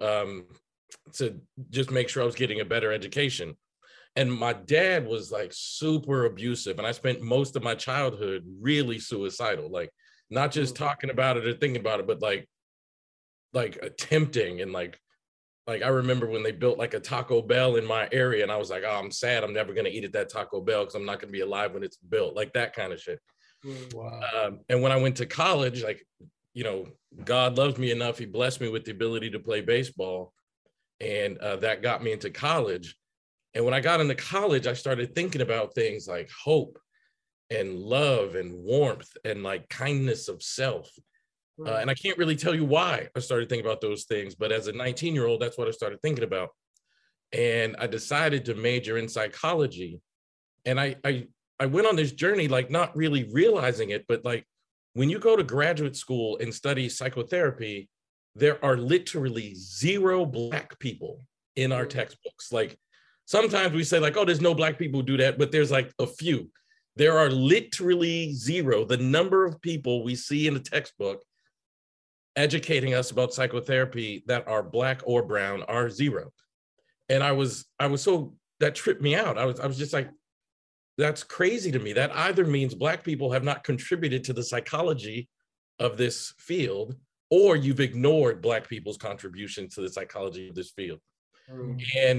just make sure I was getting a better education. And my dad was like super abusive. And I spent most of my childhood really suicidal, like not just talking about it or thinking about it, but like attempting. And like I remember when they built like a Taco Bell in my area, and I was like, oh, I'm sad. I'm never going to eat at that Taco Bell because I'm not going to be alive when it's built, like that kind of shit. Wow. And when I went to college, like, God loves me enough. He blessed me with the ability to play baseball. And that got me into college. And when I got into college, I started thinking about things like hope and love and warmth and like kindness of self. And I can't really tell you why I started thinking about those things, but as a 19-year-old, that's what I started thinking about. And I decided to major in psychology. And I went on this journey, like not really realizing it, but like when you go to graduate school and study psychotherapy, there are literally 0 Black people in our textbooks. Like sometimes we say like, oh, there's no Black people who do that, but there's like a few. There are literally 0. The number of people we see in the textbook educating us about psychotherapy that are Black or brown are 0. And I was so, that tripped me out. I was just like, that's crazy to me. That either means Black people have not contributed to the psychology of this field, or you've ignored Black people's contribution to the psychology of this field. And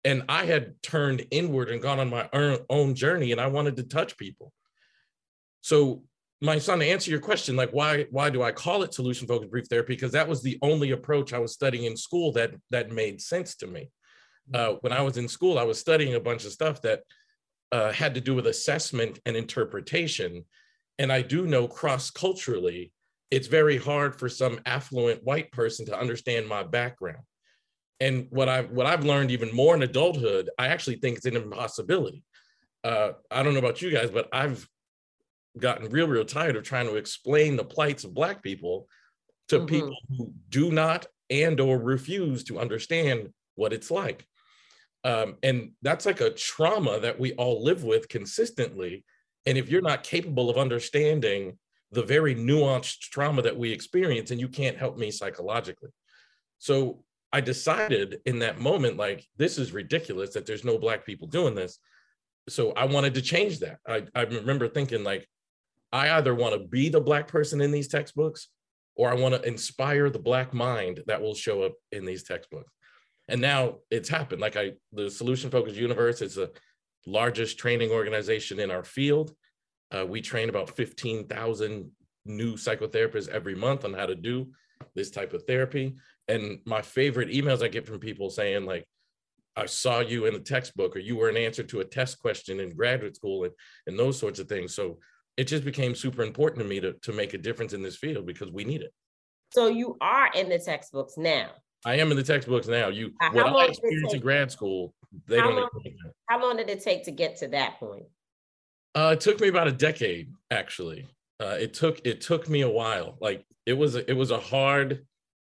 And I had turned inward and gone on my own journey, and I wanted to touch people. So my son, to answer your question, like why do I call it solution-focused brief therapy? Because that was the only approach I was studying in school that made sense to me. When I was in school, I was studying a bunch of stuff that had to do with assessment and interpretation. And I do know cross-culturally, it's very hard for some affluent white person to understand my background. And what I've learned even more in adulthood, I actually think it's an impossibility. I don't know about you guys, but I've gotten real tired of trying to explain the plights of Black people to people who do not and or refuse to understand what it's like. And that's like a trauma that we all live with consistently. And if you're not capable of understanding the very nuanced trauma that we experience, and you can't help me psychologically. So I decided in that moment, like, this is ridiculous that there's no Black people doing this. So I wanted to change that. I remember thinking, like, I either want to be the Black person in these textbooks, or I want to inspire the Black mind that will show up in these textbooks. And now it's happened. Like the Solution Focused Universe is the largest training organization in our field. We train about 15,000 new psychotherapists every month on how to do this type of therapy. And my favorite emails I get from people saying, like, I saw you in the textbook, or you were an answer to a test question in graduate school, and those sorts of things. So it just became super important to me to make a difference in this field because we need it. So you are in the textbooks now. I am in the textbooks now. What I experienced in grad school, they don't. How long did it take to get to that point? It took me about a decade, actually. It took me a while. Like it was a hard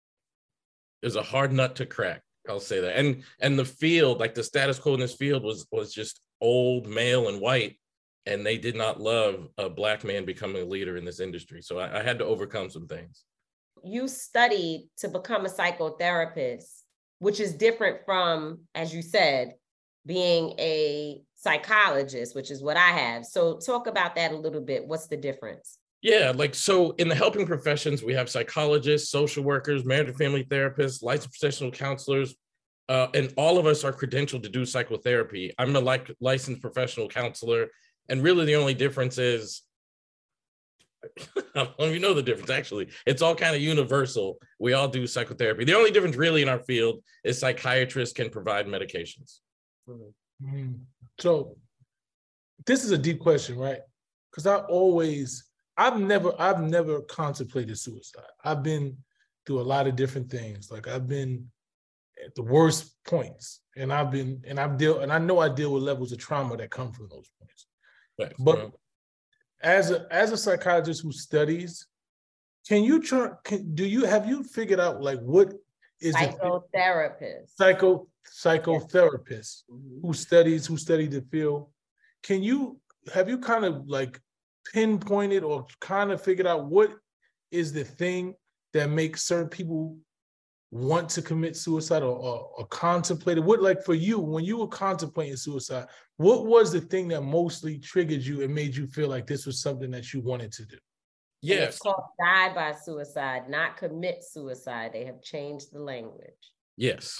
nut to crack. I'll say that. And the field, like the status quo in this field was just old, male, and white, and they did not love a Black man becoming a leader in this industry. So I had to overcome some things. You studied to become a psychotherapist, which is different from, as you said, being a psychologist, which is what I have. So talk about that a little bit. What's the difference? Yeah, like, so in the helping professions, we have psychologists, social workers, marriage and family therapists, licensed professional counselors, and all of us are credentialed to do psychotherapy. I'm a licensed professional counselor, and really the only difference is, I don't know if you know the difference, actually. It's all kind of universal. We all do psychotherapy. The only difference really in our field is psychiatrists can provide medications. Mm-hmm. So this is a deep question, right? Because I've never contemplated suicide. I've been through a lot of different things. Like I've been at the worst points, and I know I deal with levels of trauma that come from those points. Right. But as a psychologist who studies, have you figured out like what is psychotherapist? Psychotherapist who study the field. Have you kind of like pinpointed or kind of figured out what is the thing that makes certain people want to commit suicide or contemplate it? What, like for you, when you were contemplating suicide, what was the thing that mostly triggered you and made you feel like this was something that you wanted to do? Yes. It's called die by suicide, not commit suicide. They have changed the language. Yes.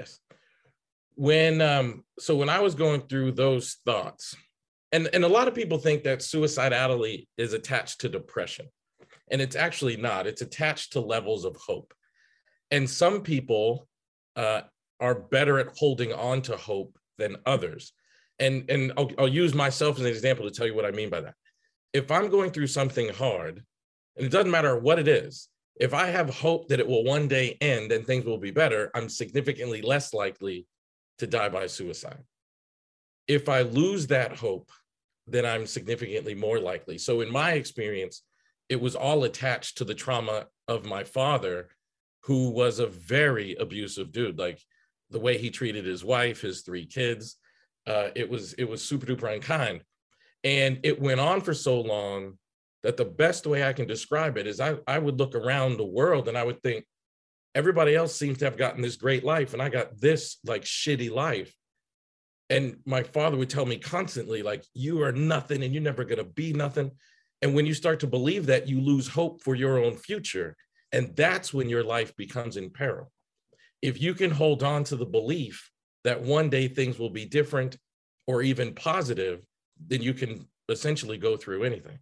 When I was going through those thoughts, and a lot of people think that suicidality is attached to depression, and it's actually not. It's attached to levels of hope. And some people are better at holding on to hope than others. And I'll use myself as an example to tell you what I mean by that. If I'm going through something hard, and it doesn't matter what it is, if I have hope that it will one day end and things will be better, I'm significantly less likely to die by suicide. If I lose that hope, then I'm significantly more likely. So in my experience, it was all attached to the trauma of my father, who was a very abusive dude. Like the way he treated his wife, his 3 kids, it was super duper unkind. And it went on for so long that the best way I can describe it is I would look around the world and I would think, everybody else seems to have gotten this great life, and I got this like shitty life. And my father would tell me constantly, like, you are nothing and you're never gonna be nothing. And when you start to believe that, you lose hope for your own future. And that's when your life becomes in peril. If you can hold on to the belief that one day things will be different or even positive, then you can essentially go through anything.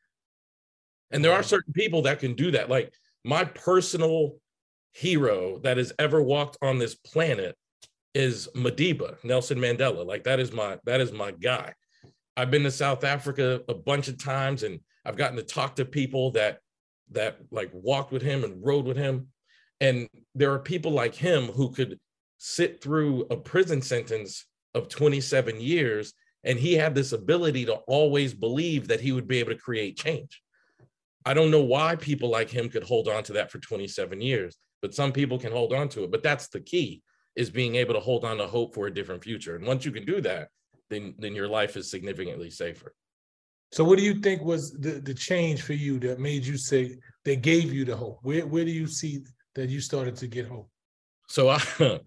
And there are certain people that can do that. Like my personal hero that has ever walked on this planet is Madiba, Nelson Mandela. Like that is my guy. I've been to South Africa a bunch of times, and I've gotten to talk to people that like walked with him and rode with him. And there are people like him who could sit through a prison sentence of 27 years, and he had this ability to always believe that he would be able to create change. I don't know why people like him could hold on to that for 27 years, but some people can hold on to it. But that's the key, is being able to hold on to hope for a different future. And once you can do that, then your life is significantly safer. So what do you think was the change for you that made you say, that gave you the hope? Where do you see that you started to get hope? So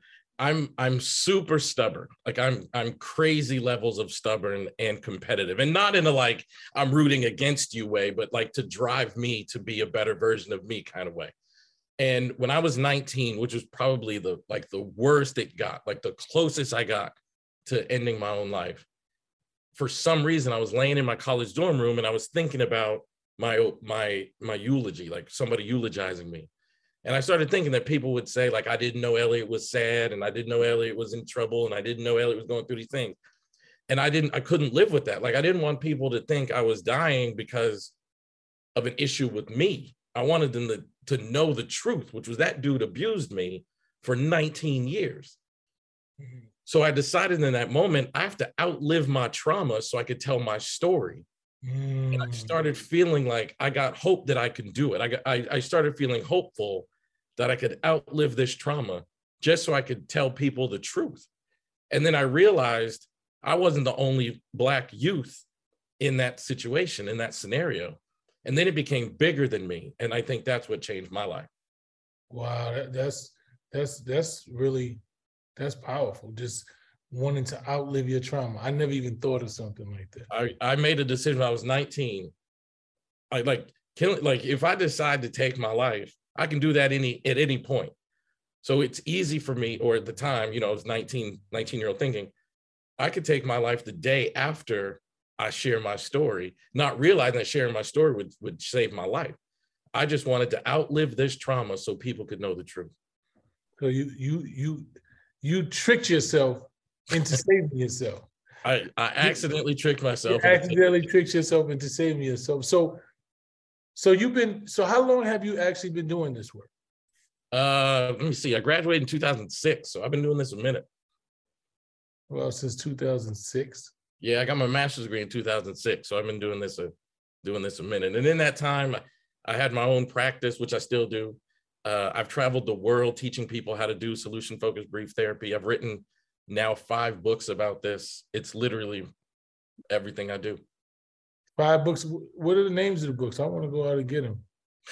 I'm super stubborn. Like I'm crazy levels of stubborn and competitive, and not in a like I'm rooting against you way, but like to drive me to be a better version of me kind of way. And when I was 19, which was probably the worst it got, like the closest I got to ending my own life, for some reason I was laying in my college dorm room and I was thinking about my eulogy, like somebody eulogizing me. And I started thinking that people would say, like, I didn't know Elliot was sad, and I didn't know Elliot was in trouble, and I didn't know Elliot was going through these things. And I couldn't live with that. Like, I didn't want people to think I was dying because of an issue with me. I wanted them to know the truth, which was that dude abused me for 19 years. Mm-hmm. So I decided in that moment, I have to outlive my trauma so I could tell my story. And I started feeling like I got hope that I can do it. I started feeling hopeful that I could outlive this trauma just so I could tell people the truth. And then I realized I wasn't the only Black youth in that situation, in that scenario. And then it became bigger than me. And I think that's what changed my life. Wow, that's powerful. Just wanting to outlive your trauma. I never even thought of something like that. I made a decision when I was 19. If I decide to take my life, I can do that at any point. So it's easy for me, or at the time, I was 19-year-old thinking, I could take my life the day after I share my story, not realizing that sharing my story would save my life. I just wanted to outlive this trauma so people could know the truth. So you tricked yourself into saving yourself. I accidentally tricked myself. You accidentally tricked yourself into saving yourself. So how long have you actually been doing this work? Let me see. I graduated in 2006, so I've been doing this a minute. Well, since 2006. Yeah, I got my master's degree in 2006, so I've been doing this a minute. And in that time, I had my own practice, which I still do. I've traveled the world teaching people how to do solution-focused brief therapy. I've written now 5 books about this. It's literally everything I do. 5 books. What are the names of the books? I want to go out and get them.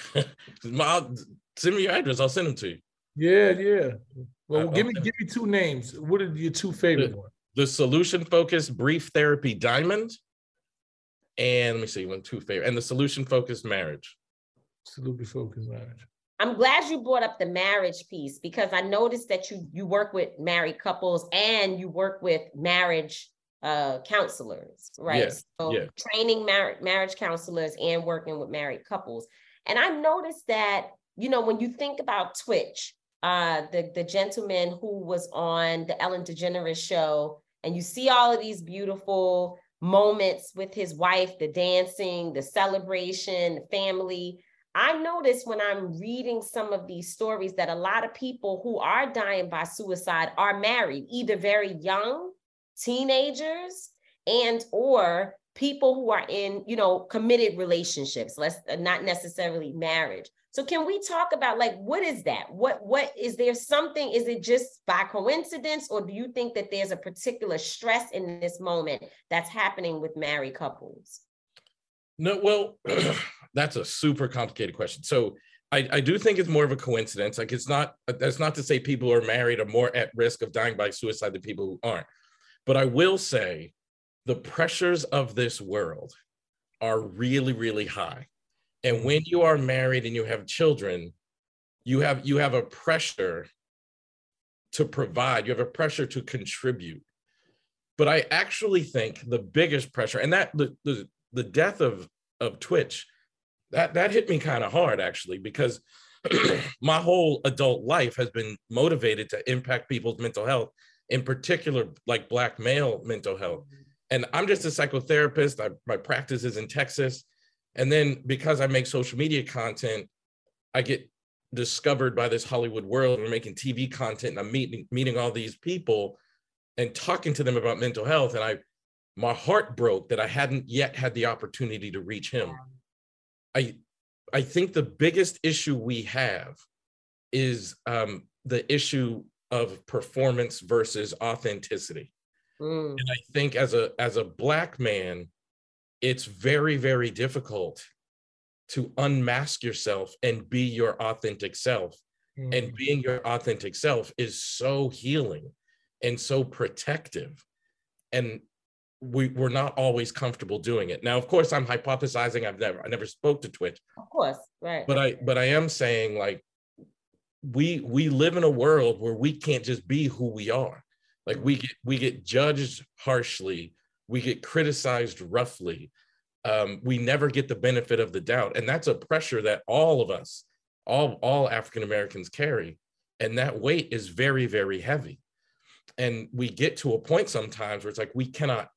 Send me your address. I'll send them to you. Yeah. Well, give me 2 names. What are your 2 favorite ones? The Solution-Focused Brief Therapy Diamond. And let me see, 2 favorite. And the Solution-Focused Marriage. Solution-Focused Marriage. I'm glad you brought up the marriage piece, because I noticed that you work with married couples and you work with marriage counselors, right? Yeah, so yeah. Training marriage counselors and working with married couples. And I've noticed that, when you think about Twitch, the gentleman who was on the Ellen DeGeneres show, and you see all of these beautiful moments with his wife, the dancing, the celebration, the family. I notice when I'm reading some of these stories that a lot of people who are dying by suicide are married, either very young, teenagers, and or people who are in, committed relationships, not necessarily marriage. So can we talk about, what is that? What is there something, is it just by coincidence, or do you think that there's a particular stress in this moment that's happening with married couples? No, well, that's a super complicated question. So I do think it's more of a coincidence. Like that's not to say people who are married are more at risk of dying by suicide than people who aren't. But I will say the pressures of this world are really, really high. And when you are married and you have children, you have a pressure to provide, you have a pressure to contribute. But I actually think the biggest pressure, and that the death of Twitch, that hit me kind of hard actually, because my whole adult life has been motivated to impact people's mental health, in particular, like Black male mental health. And I'm just a psychotherapist. My practice is in Texas. And then because I make social media content, I get discovered by this Hollywood world. We're making TV content, and I'm meeting all these people and talking to them about mental health. And my heart broke that I hadn't yet had the opportunity to reach him. I think the biggest issue we have is the issue of performance versus authenticity. And I think as a Black man, it's very, very difficult to unmask yourself and be your authentic self. And being your authentic self is so healing and so protective. And we're not always comfortable doing it. Now, of course, I'm hypothesizing. I never spoke to Twitch. Of course, right. But I am saying, like, we live in a world where we can't just be who we are. Like, we get judged harshly, we get criticized roughly. We never get the benefit of the doubt, and that's a pressure that all of us, all African Americans carry, and that weight is very, very heavy. And we get to a point sometimes where it's like we cannot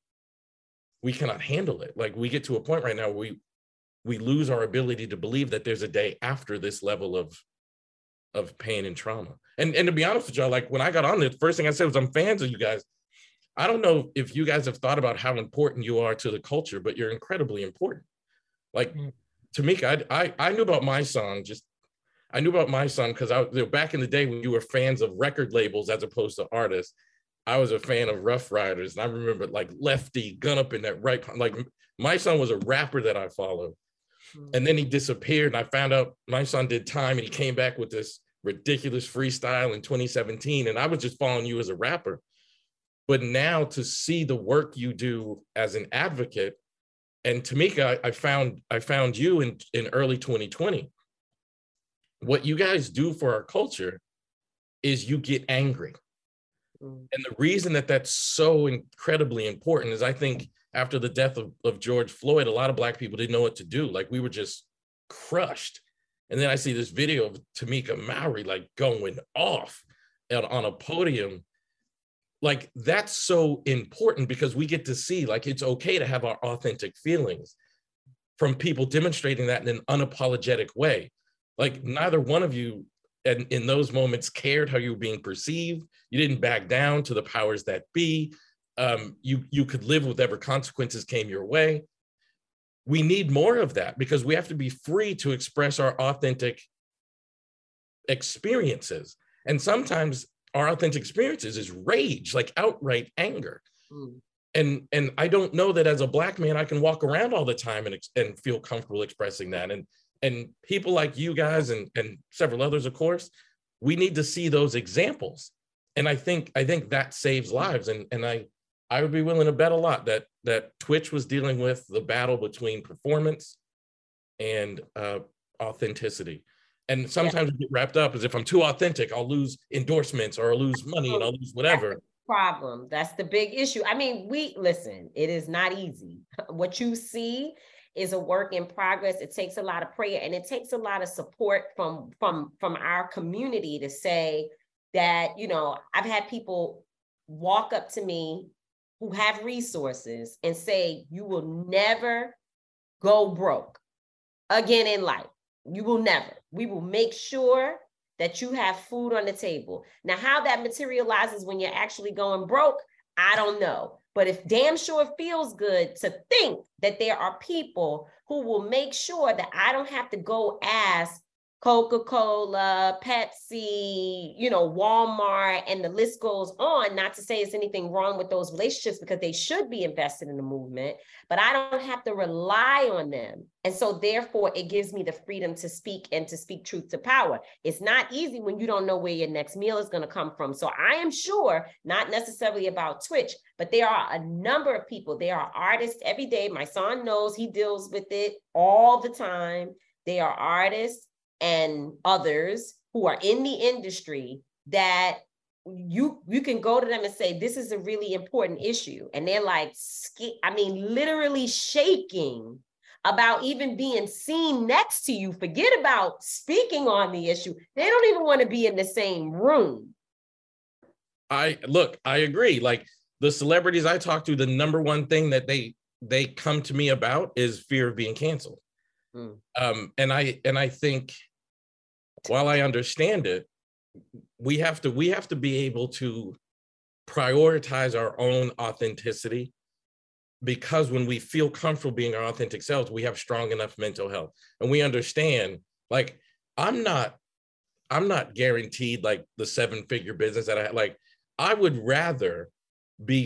handle it. Like, we get to a point right now where we lose our ability to believe that there's a day after this level of pain and trauma. And to be honest with y'all, like, when I got on the first thing I said was, I'm fans of you guys. I don't know if you guys have thought about how important you are to the culture, but you're incredibly important. Like, Tamika, I knew about my song. I knew about my song because back in the day when you were fans of record labels as opposed to artists, I was a fan of Rough Riders. And I remember, like, Lefty, Gun Up in that right. Like, my son was a rapper that I followed. And then he disappeared. And I found out my son did time, and he came back with this ridiculous freestyle in 2017. And I was just following you as a rapper. But now to see the work you do as an advocate, and Tamika, I found you in early 2020. What you guys do for our culture is you get angry. And the reason that that's so incredibly important is, I think after the death of George Floyd, a lot of Black people didn't know what to do. Like, we were just crushed. And then I see this video of Tamika Mallory, like, going off on a podium. Like, that's so important because we get to see, like, it's okay to have our authentic feelings from people demonstrating that in an unapologetic way. Like, neither one of you in those moments cared how you were being perceived. You didn't back down to the powers that be. You could live with whatever consequences came your way. We need more of that because we have to be free to express our authentic experiences. And sometimes our authentic experiences is rage, like outright anger. And I don't know that as a Black man, I can walk around all the time and feel comfortable expressing that. And people like you guys and several others, of course, we need to see those examples. And I think that saves lives. And I would be willing to bet a lot that Twitch was dealing with the battle between performance and authenticity. And sometimes we get wrapped up as if I'm too authentic, I'll lose endorsements or I'll lose money and I'll lose whatever. Problem. That's the big issue. I mean, listen, it is not easy. What you see is a work in progress. It takes a lot of prayer and it takes a lot of support from our community to say that, you know, I've had people walk up to me who have resources and say, you will never go broke again in life. You will never. We will make sure that you have food on the table. Now, how that materializes when you're actually going broke, I don't know. But if damn sure it feels good to think that there are people who will make sure that I don't have to go ask Coca-Cola, Pepsi, you know, Walmart, and the list goes on. Not to say there's anything wrong with those relationships because they should be invested in the movement, but I don't have to rely on them. And so therefore it gives me the freedom to speak and to speak truth to power. It's not easy when you don't know where your next meal is going to come from. So I am sure, not necessarily about Twitch, but there are a number of people. There are artists every day. My son knows, he deals with it all the time. There are artists and others who are in the industry that you can go to them and say, this is a really important issue. And they're like, literally shaking about even being seen next to you. Forget about speaking on the issue. They don't even want to be in the same room. I agree. Like the celebrities I talk to, the number one thing that they come to me about is fear of being canceled. And I think, while I understand it, we have to be able to prioritize our own authenticity, because when we feel comfortable being our authentic selves, we have strong enough mental health, and we understand, like, I'm not guaranteed like the 7-figure business that I had. Like, I would rather be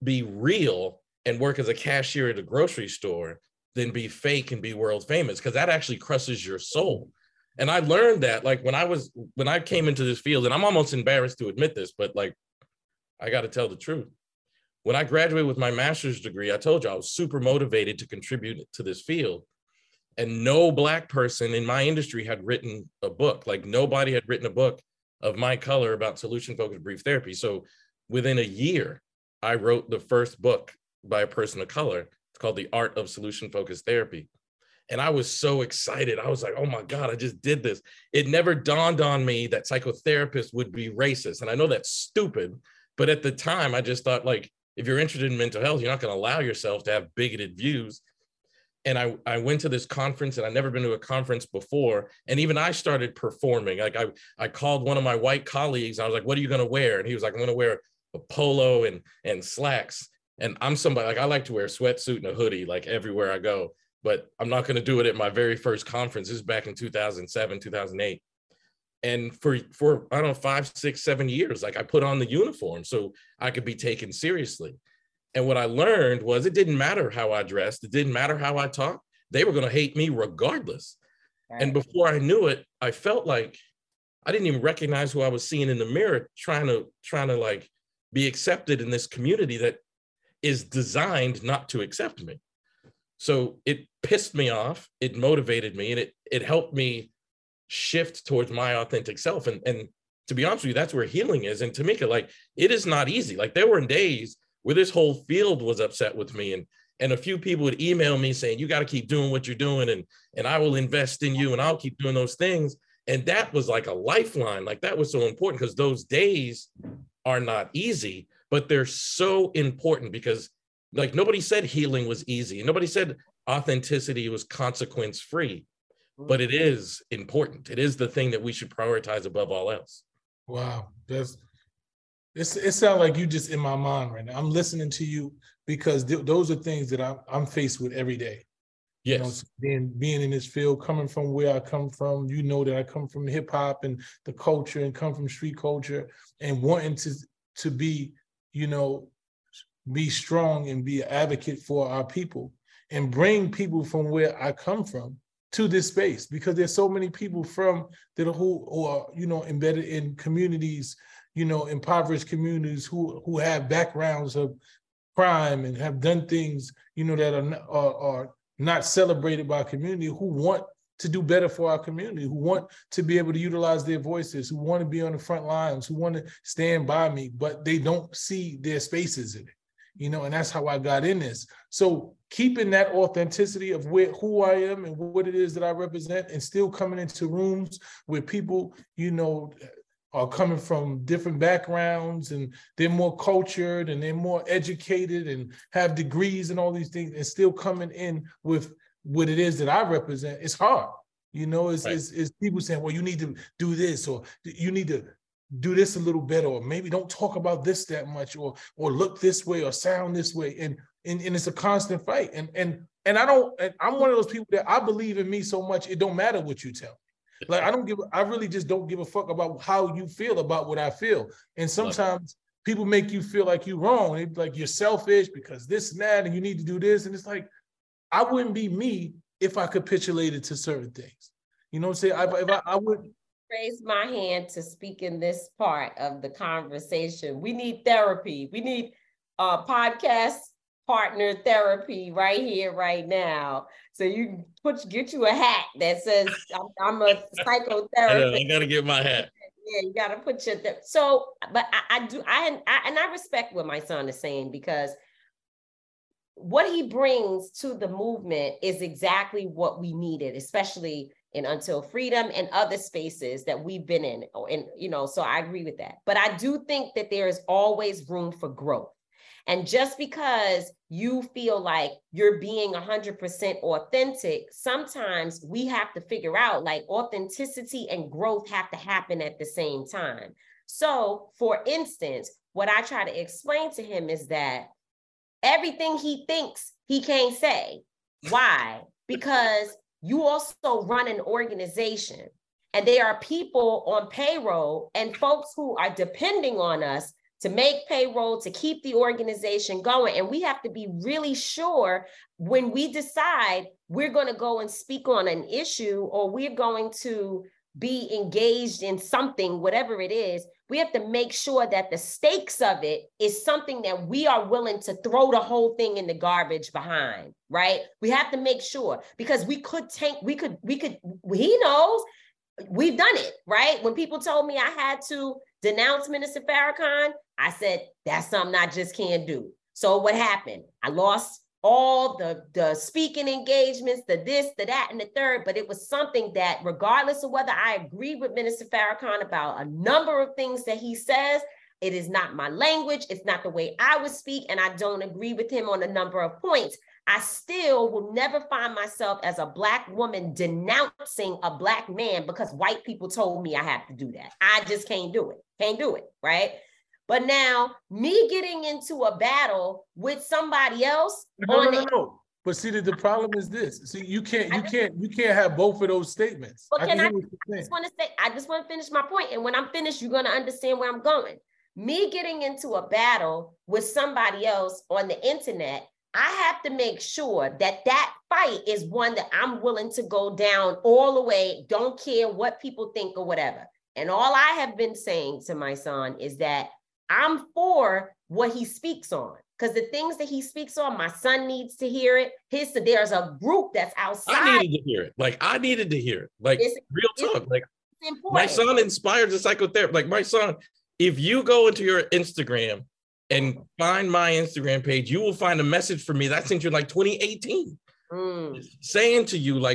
real and work as a cashier at a grocery store than be fake and be world famous, because that actually crushes your soul. And I learned that, like, when I came into this field, and I'm almost embarrassed to admit this, but like, I got to tell the truth. When I graduated with my master's degree, I told you I was super motivated to contribute to this field. And no Black person in my industry had written a book. Like, nobody had written a book of my color about solution-focused brief therapy. So within a year, I wrote the first book by a person of color. It's called The Art of Solution-Focused Therapy. And I was so excited. I was like, oh my God, I just did this. It never dawned on me that psychotherapists would be racist. And I know that's stupid, but at the time I just thought, like, if you're interested in mental health, you're not going to allow yourself to have bigoted views. And I went to this conference, and I'd never been to a conference before. And even I started performing. Like, I called one of my white colleagues. I was like, what are you going to wear? And he was like, I'm going to wear a polo and slacks. And I'm somebody, like, I like to wear a sweatsuit and a hoodie, like, everywhere I go. But I'm not going to do it at my very first conference. This is back in 2007, 2008. And for I don't know, 5, 6, 7 years, like, I put on the uniform so I could be taken seriously. And what I learned was, it didn't matter how I dressed. It didn't matter how I talked. They were going to hate me regardless. Right. And before I knew it, I felt like I didn't even recognize who I was seeing in the mirror, trying to like be accepted in this community that is designed not to accept me. So it pissed me off. It motivated me, and it helped me shift towards my authentic self. And to be honest with you, that's where healing is. And Tamika, like, it is not easy. Like, there were days where this whole field was upset with me, and a few people would email me saying, you got to keep doing what you're doing, and I will invest in you, and I'll keep doing those things. And that was like a lifeline. Like, that was so important, because those days are not easy, but they're so important, because, like, nobody said healing was easy. Nobody said authenticity was consequence-free, but it is important. It is the thing that we should prioritize above all else. Wow. It sounds like you just in my mind right now. I'm listening to you, because those are things that I'm faced with every day. Yes. You know, being in this field, coming from where I come from, you know that I come from hip hop and the culture, and come from street culture, and wanting to be, you know, be strong and be an advocate for our people, and bring people from where I come from to this space, because there's so many people who are, you know, embedded in communities, you know, impoverished communities, who have backgrounds of crime and have done things, you know, that are not celebrated by our community, who want to do better for our community, who want to be able to utilize their voices, who want to be on the front lines, who want to stand by me, but they don't see their spaces in it. You know, and that's how I got in this. So keeping that authenticity of who I am and what it is that I represent, and still coming into rooms where people, you know, are coming from different backgrounds, and they're more cultured, and they're more educated, and have degrees and all these things, and still coming in with what it is that I represent. It's hard. You know, it's people saying, well, you need to do this, or you need to do this a little better, or maybe don't talk about this that much, or look this way, or sound this way, and it's a constant fight. And I'm one of those people that I believe in me so much, it don't matter what you tell me. Like, I really just don't give a fuck about how you feel about what I feel. And sometimes people make you feel like you're wrong. They're like, you're selfish because this and that, and you need to do this. And it's like, I wouldn't be me if I capitulated to certain things. You know what I'm saying? If I would raise my hand to speak in this part of the conversation. We need therapy. We need podcast partner therapy right here, right now. So you get you a hat that says I'm a psychotherapist. I gotta get my hat. Yeah, you gotta put your so. But I respect what my son is saying, because what he brings to the movement is exactly what we needed, especially in Until Freedom and other spaces that we've been in. And, you know, so I agree with that. But I do think that there is always room for growth. And just because you feel like you're being 100% authentic, sometimes we have to figure out, like, authenticity and growth have to happen at the same time. So, for instance, what I try to explain to him is that everything he thinks he can't say. Why? Because you also run an organization, and there are people on payroll and folks who are depending on us to make payroll, to keep the organization going. And we have to be really sure when we decide we're going to go and speak on an issue, or we're going to be engaged in something, whatever it is, we have to make sure that the stakes of it is something that we are willing to throw the whole thing in the garbage behind, right? We have to make sure, because he knows we've done it, right? When people told me I had to denounce Minister Farrakhan, I said, that's something I just can't do. So what happened? I lost all the speaking engagements, the this, the that, and the third, but it was something that, regardless of whether I agree with Minister Farrakhan about a number of things that he says, it is not my language, it's not the way I would speak, and I don't agree with him on a number of points. I still will never find myself as a Black woman denouncing a Black man because white people told me I have to do that. I just can't do it, right? But now, me getting into a battle with somebody else. No. But see, the problem is this. See, you can't have both of those statements. But I just want to finish my point. And when I'm finished, you're going to understand where I'm going. Me getting into a battle with somebody else on the internet, I have to make sure that fight is one that I'm willing to go down all the way, don't care what people think or whatever. And all I have been saying to my son is that I'm for what he speaks on, because the things that he speaks on, my son needs to hear it. There's a group that's outside. I needed to hear it. Like, real talk. Like, my son inspires a psychotherapist. Like, my son, if you go into your Instagram and find my Instagram page, you will find a message from me that I sent you in like 2018, saying to you,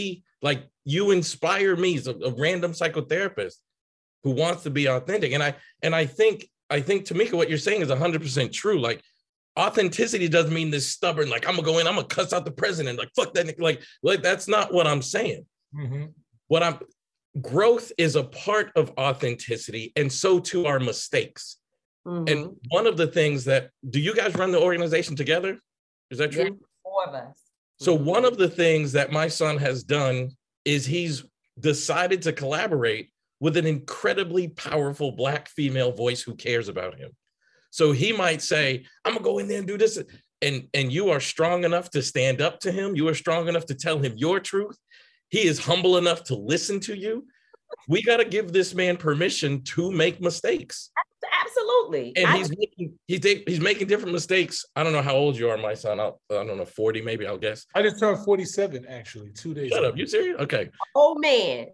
you inspire me as a random psychotherapist who wants to be authentic. And I think, Tamika, what you're saying is 100% true. Like, authenticity doesn't mean this stubborn, like, I'm gonna go in, I'm gonna cuss out the president, like, fuck that, like that's not what I'm saying. Mm-hmm. Growth is a part of authenticity, and so too are mistakes. Mm-hmm. And one of the things do you guys run the organization together? Is that true? Yeah, 4 of us. So one of the things that my son has done is he's decided to collaborate with an incredibly powerful Black female voice who cares about him. So he might say, I'm gonna go in there and do this. And you are strong enough to stand up to him. You are strong enough to tell him your truth. He is humble enough to listen to you. We got to give this man permission to make mistakes. Absolutely. And he's making different mistakes. I don't know how old you are, my son. I don't know, 40 maybe, I'll guess. I just turned 47, actually, 2 days ago. Shut up, you serious? Okay. Oh, man.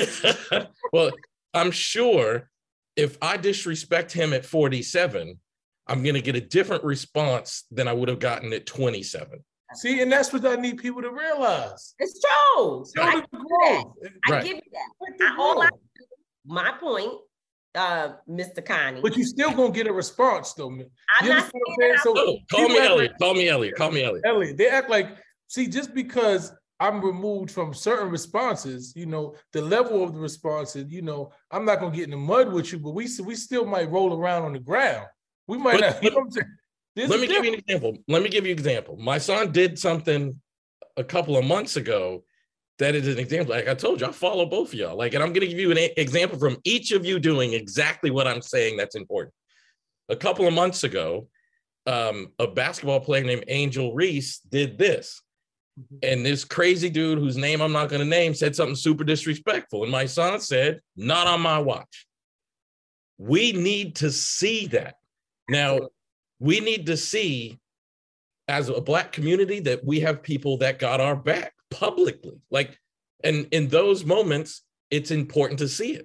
Well, I'm sure if I disrespect him at 47, I'm going to get a different response than I would have gotten at 27. See, and that's what I need people to realize. It's true. I give you that. My point, Mr. Connie. But you still gonna get a response, though. I'm not saying so call me Elliot. Elliot, they act like, see, just because I'm removed from certain responses, the level of the responses, I'm not gonna get in the mud with you, but we still might roll around on the ground. We might not. Let me give you an example. My son did something a couple of months ago that is an example. Like I told you, I follow both of y'all. And I'm going to give you an example from each of you doing exactly what I'm saying that's important. A couple of months ago, a basketball player named Angel Reese did this. And this crazy dude whose name I'm not going to name said something super disrespectful. And my son said, not on my watch. We need to see that. Now, we need to see as a Black community that we have people that got our back publicly. And in those moments, it's important to see it.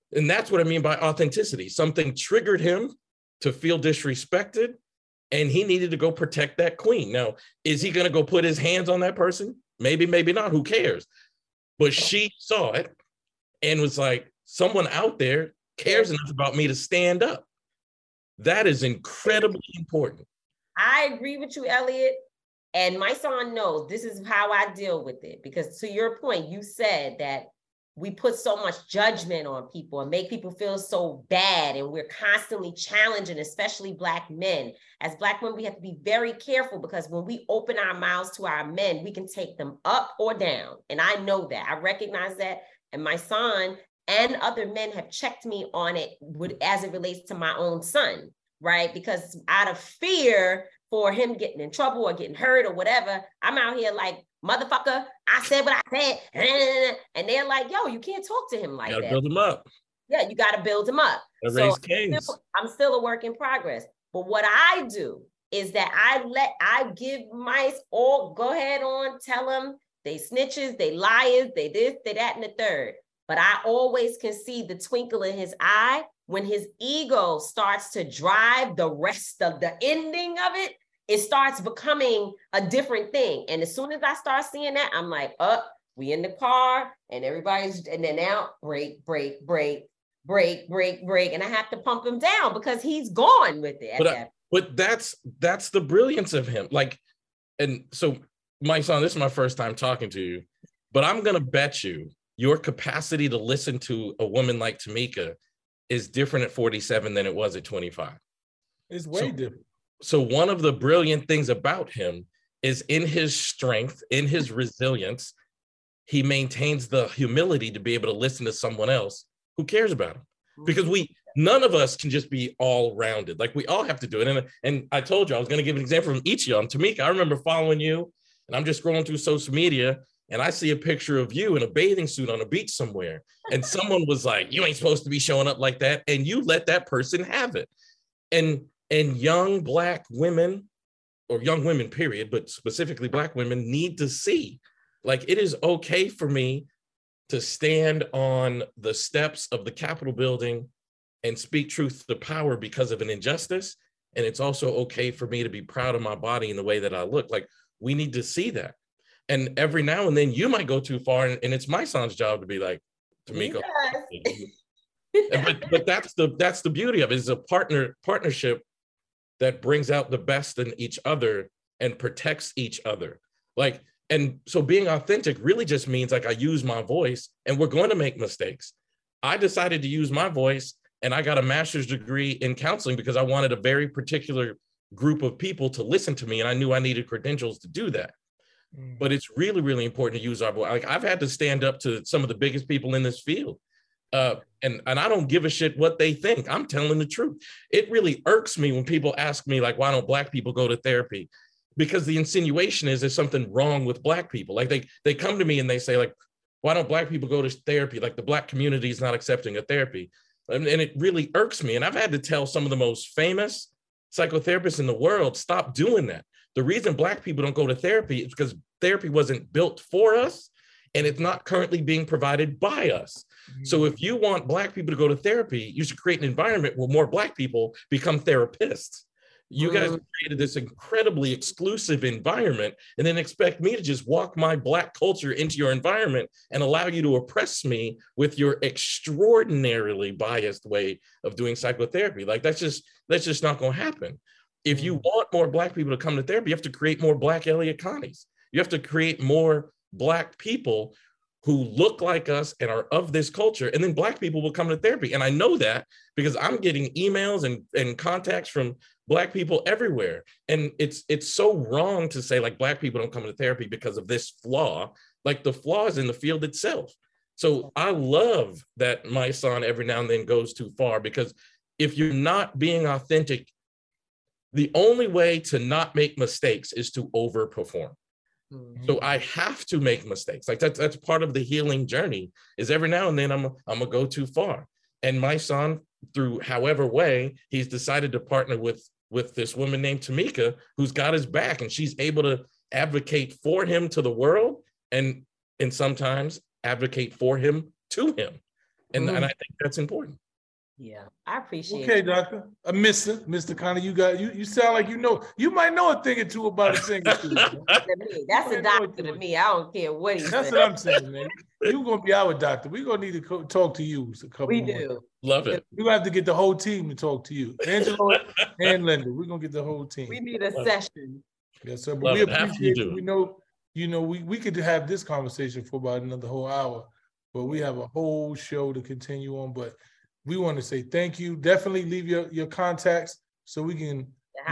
And that's what I mean by authenticity. Something triggered him to feel disrespected, and he needed to go protect that queen. Now, is he going to go put his hands on that person? Maybe, maybe not. Who cares? But she saw it and was like, someone out there cares enough about me to stand up. That is incredibly important. I agree with you, Elliot. And my son knows this is how I deal with it. Because to your point, you said that we put so much judgment on people and make people feel so bad. And we're constantly challenging, especially Black men. As Black men, we have to be very careful because when we open our mouths to our men, we can take them up or down. And I know that. I recognize that. And my son and other men have checked me on it as it relates to my own son, right? Because out of fear for him getting in trouble or getting hurt or whatever, I'm out here like, motherfucker, I said what I said. And they're like, yo, you can't talk to him like that. Build him up. Yeah, you got to build him up. So I'm still a work in progress. But what I do is that I give my all, go ahead on, tell them they snitches, they liars, they this, they that, and the third. But I always can see the twinkle in his eye when his ego starts to drive the rest of the ending of it. It starts becoming a different thing. And as soon as I start seeing that, I'm like, we in the car and and then now break. And I have to pump him down because he's gone with it. But that's the brilliance of him. Like, and so my son, this is my first time talking to you, but I'm going to bet you your capacity to listen to a woman like Tamika is different at 47 than it was at 25. It's way different. So one of the brilliant things about him is in his strength, in his resilience, he maintains the humility to be able to listen to someone else who cares about him. Because none of us can just be all rounded. Like we all have to do it. And I told you, I was going to give an example from each of you. Tamika, I remember following you and I'm just scrolling through social media and I see a picture of you in a bathing suit on a beach somewhere. And someone was like, you ain't supposed to be showing up like that. And you let that person have it. And young Black women, or young women, period, but specifically Black women, need to see, like, it is okay for me to stand on the steps of the Capitol building and speak truth to power because of an injustice. And it's also okay for me to be proud of my body and the way that I look. Like, we need to see that. And every now and then you might go too far, and it's my son's job to be like, Tamika. Yes. but that's the beauty of it, is a partnership that brings out the best in each other and protects each other. Like, and so being authentic really just means like I use my voice, and we're going to make mistakes. I decided to use my voice, and I got a master's degree in counseling because I wanted a very particular group of people to listen to me, and I knew I needed credentials to do that. But it's really, really important to use our voice. Like, I've had to stand up to some of the biggest people in this field. And I don't give a shit what they think. I'm telling the truth. It really irks me when people ask me, like, why don't Black people go to therapy? Because the insinuation is there's something wrong with Black people. Like they come to me and they say, like, why don't Black people go to therapy? Like, the Black community is not accepting of therapy. And it really irks me. And I've had to tell some of the most famous psychotherapists in the world, stop doing that. The reason Black people don't go to therapy is because therapy wasn't built for us, and it's not currently being provided by us. So if you want Black people to go to therapy, you should create an environment where more Black people become therapists. You guys created this incredibly exclusive environment and then expect me to just walk my Black culture into your environment and allow you to oppress me with your extraordinarily biased way of doing psychotherapy. Like, that's just not going to happen. If you want more Black people to come to therapy, you have to create more Black Elliott Connies. You have to create more Black people who look like us and are of this culture, and then Black people will come to therapy. And I know that because I'm getting emails and contacts from Black people everywhere. And it's so wrong to say, like, Black people don't come to therapy because of this flaw. Like, the flaw is in the field itself. So I love that my son every now and then goes too far, because if you're not being authentic, the only way to not make mistakes is to overperform. So I have to make mistakes. Like, that's part of the healing journey, is every now and then I'm gonna go too far. And my son, through however way, he's decided to partner with this woman named Tamika, who's got his back, and she's able to advocate for him to the world, and sometimes advocate for him to him. And I think that's important. Yeah, I appreciate it. Okay, it. Doctor. Mr. Connie, you sound like you might know a thing or two about a thing or two. That's a doctor to me. I don't care what he says. That's what I'm saying, man. You're going to be our doctor. We're going to need to talk to you a couple We more. do. Love it. We're going to have to get the whole team to talk to you. Angelo and Linda, we're going to get the whole team. We need a session. Yes, sir. But we appreciate it. We know, we could have this conversation for about another whole hour, but we have a whole show to continue on. But we want to say thank you. Definitely leave your contacts so we can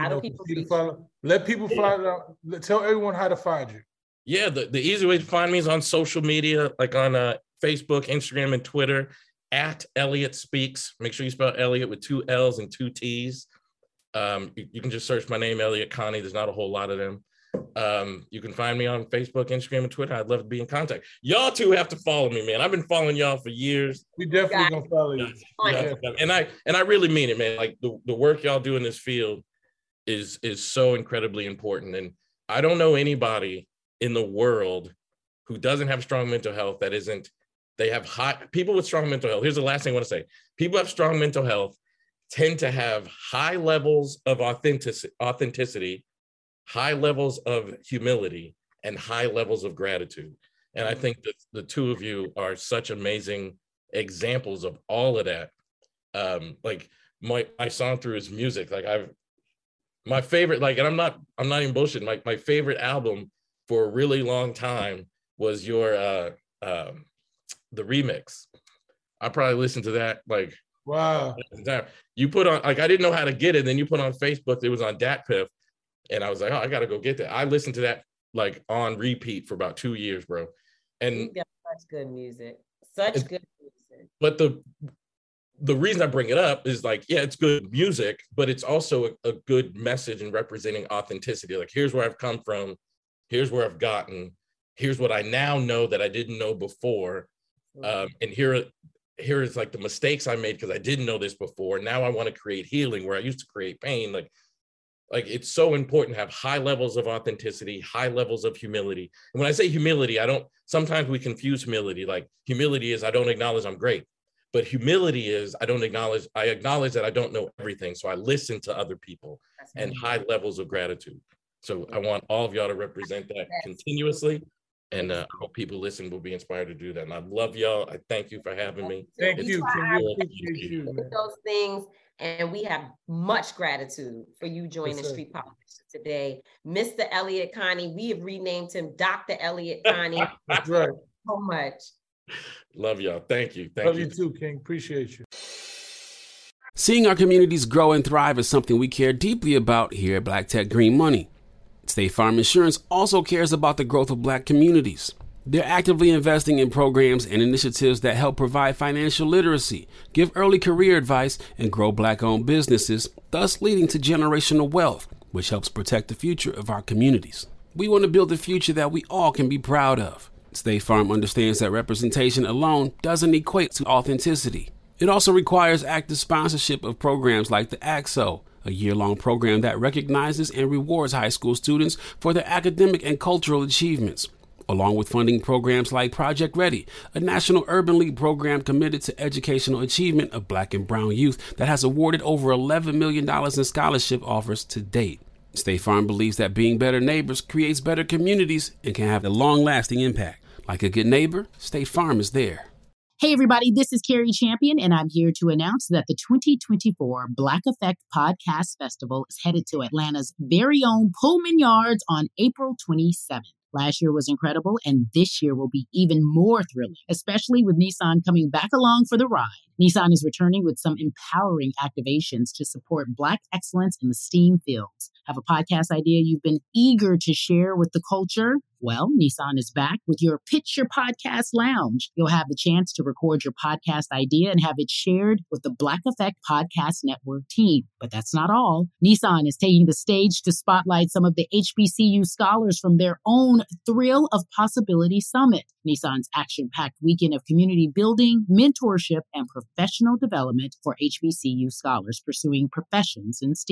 let people find out. Tell everyone how to find you. Yeah, the easy way to find me is on social media, like on Facebook, Instagram, and Twitter, at Elliot Speaks. Make sure you spell Elliot with 2 L's and 2 T's. You can just search my name, Elliot Connie. There's not a whole lot of them. You can find me on Facebook, Instagram, and Twitter. I'd love to be in contact. Y'all two have to follow me, man. I've been following y'all for years. We definitely gonna follow you. Yeah. And I really mean it, man. Like the work y'all do in this field is so incredibly important. And I don't know anybody in the world who doesn't have strong mental health they have people with strong mental health. Here's the last thing I want to say. People have strong mental health tend to have high levels of authenticity, high levels of humility, and high levels of gratitude. And I think that the two of you are such amazing examples of all of that. Like my song through his music, like my favorite, like, and I'm not even bullshitting. My favorite album for a really long time was your the remix. I probably listened to that like wow. You put on, like, I didn't know how to get it. Then you put on Facebook, it was on DatPiff, and I was like, oh, I gotta go get that. I listened to that like on repeat for about 2 years, bro. And such good music, good music. But the reason I bring it up is like, yeah, it's good music, but it's also a good message in representing authenticity. Like, here's where I've come from, here's where I've gotten, here's what I now know that I didn't know before. And here is like the mistakes I made because I didn't know this before. Now I want to create healing where I used to create pain. Like it's so important to have high levels of authenticity, high levels of humility. And when I say humility, sometimes we confuse humility. Like, humility is I don't acknowledge I'm great. But humility is I acknowledge that I don't know everything. So I listen to other people. And high levels of gratitude. So I want all of y'all to represent that continuously. And I hope people listening will be inspired to do that. And I love y'all. I thank you for having me. Thank you. Those things, and we have much gratitude for you joining Street Politics today. Mr. Elliot Connie, we have renamed him Dr. Elliot Connie. That's right. So much. Love y'all. Thank you. Love you too, King. Appreciate you. Seeing our communities grow and thrive is something we care deeply about here at Black Tech Green Money. State Farm Insurance also cares about the growth of Black communities. They're actively investing in programs and initiatives that help provide financial literacy, give early career advice, and grow Black-owned businesses, thus leading to generational wealth, which helps protect the future of our communities. We want to build a future that we all can be proud of. State Farm understands that representation alone doesn't equate to authenticity. It also requires active sponsorship of programs like the AXO, a year-long program that recognizes and rewards high school students for their academic and cultural achievements, along with funding programs like Project Ready, a national urban league program committed to educational achievement of Black and brown youth that has awarded over $11 million in scholarship offers to date. State Farm believes that being better neighbors creates better communities and can have a long-lasting impact. Like a good neighbor, State Farm is there. Hey, everybody, this is Carrie Champion, and I'm here to announce that the 2024 Black Effect Podcast Festival is headed to Atlanta's very own Pullman Yards on April 27th. Last year was incredible, and this year will be even more thrilling, especially with Nissan coming back along for the ride. Nissan is returning with some empowering activations to support Black excellence in the STEAM fields. Have a podcast idea you've been eager to share with the culture? Well, Nissan is back with your Pitch Your Podcast Lounge. You'll have the chance to record your podcast idea and have it shared with the Black Effect Podcast Network team. But that's not all. Nissan is taking the stage to spotlight some of the HBCU scholars from their own Thrill of Possibility Summit, Nissan's action-packed weekend of community building, mentorship, and professional development for HBCU scholars pursuing professions in STEAM.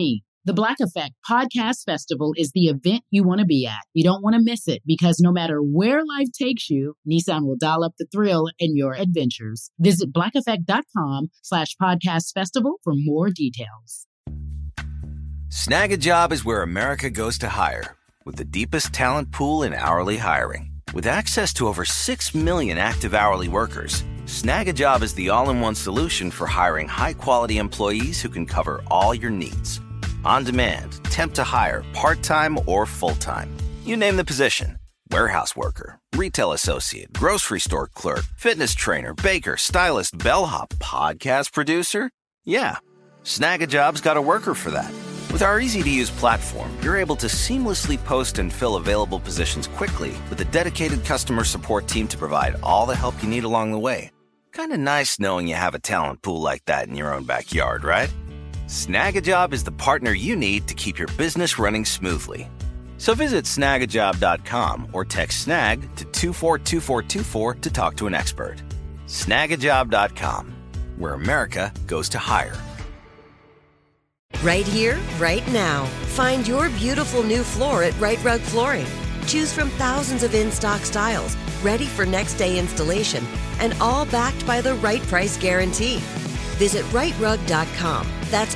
The Black Effect Podcast Festival is the event you want to be at. You don't want to miss it because no matter where life takes you, Nissan will dial up the thrill in your adventures. Visit blackeffect.com/podcast festival for more details. Snag a Job is where America goes to hire, with the deepest talent pool in hourly hiring. With access to over 6 million active hourly workers, Snag a Job is the all-in-one solution for hiring high-quality employees who can cover all your needs. On demand, temp to hire, part-time or full-time. You name the position. Warehouse worker, retail associate, grocery store clerk, fitness trainer, baker, stylist, bellhop, podcast producer. Yeah, Snag a Job's got a worker for that. With our easy-to-use platform, you're able to seamlessly post and fill available positions quickly with a dedicated customer support team to provide all the help you need along the way. Kind of nice knowing you have a talent pool like that in your own backyard, right? Snag a Job is the partner you need to keep your business running smoothly. So visit snagajob.com or text SNAG to 242424 to talk to an expert. Snagajob.com, where America goes to hire. Right here, right now. Find your beautiful new floor at Right Rug Flooring. Choose from thousands of in-stock styles, ready for next day installation, and all backed by the right price guarantee. Visit rightrug.com. That's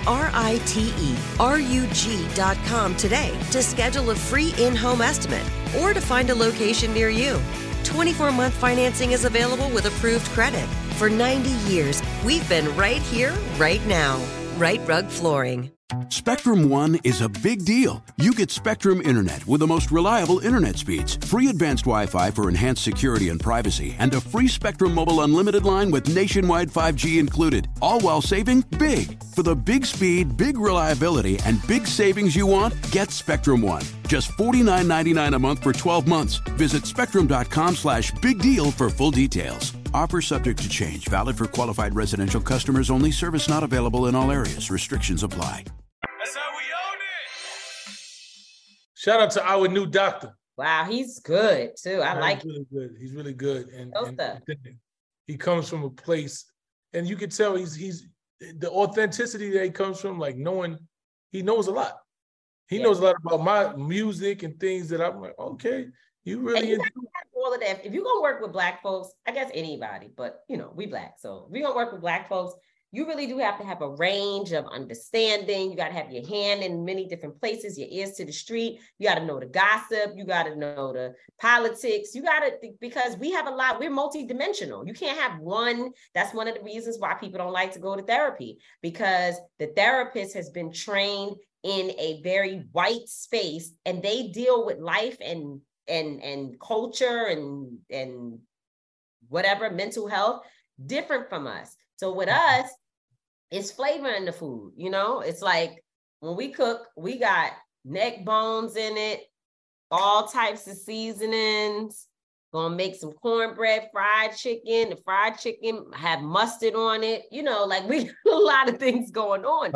RITERUG.com today to schedule a free in-home estimate or to find a location near you. 24-month financing is available with approved credit. For 90 years, we've been right here, right now. Right Rug Flooring. Spectrum One is a big deal. You get Spectrum Internet with the most reliable internet speeds, free advanced Wi-Fi for enhanced security and privacy, and a free Spectrum Mobile Unlimited line with nationwide 5G included, all while saving big. For the big speed, big reliability, and big savings you want, get Spectrum One. Just $49.99 a month for 12 months. Visit spectrum.com/big deal for full details. Offer subject to change. Valid for qualified residential customers only. Service not available in all areas. Restrictions apply. That's how we own it. Shout out to our new doctor. Wow, he's good too. I like him. Really good. He's really good. And stuff. He comes from a place, and you can tell he's the authenticity that he comes from, like knowing he knows a lot. He knows a lot about my music and things that I'm like, okay, you really into all of that. If you're gonna work with Black folks, I guess anybody, but we Black. So if we're gonna work with Black folks, you really do have to have a range of understanding. You got to have your hand in many different places, your ears to the street. You got to know the gossip. You got to know the politics. You got to, because we have a lot, we're multidimensional. You can't have one. That's one of the reasons why people don't like to go to therapy, because the therapist has been trained in a very white space, and they deal with life and culture and whatever, mental health, different from us. So with us, it's flavor in the food, It's like when we cook, we got neck bones in it, all types of seasonings. Gonna make some cornbread, fried chicken. The fried chicken have mustard on it. Like we got a lot of things going on.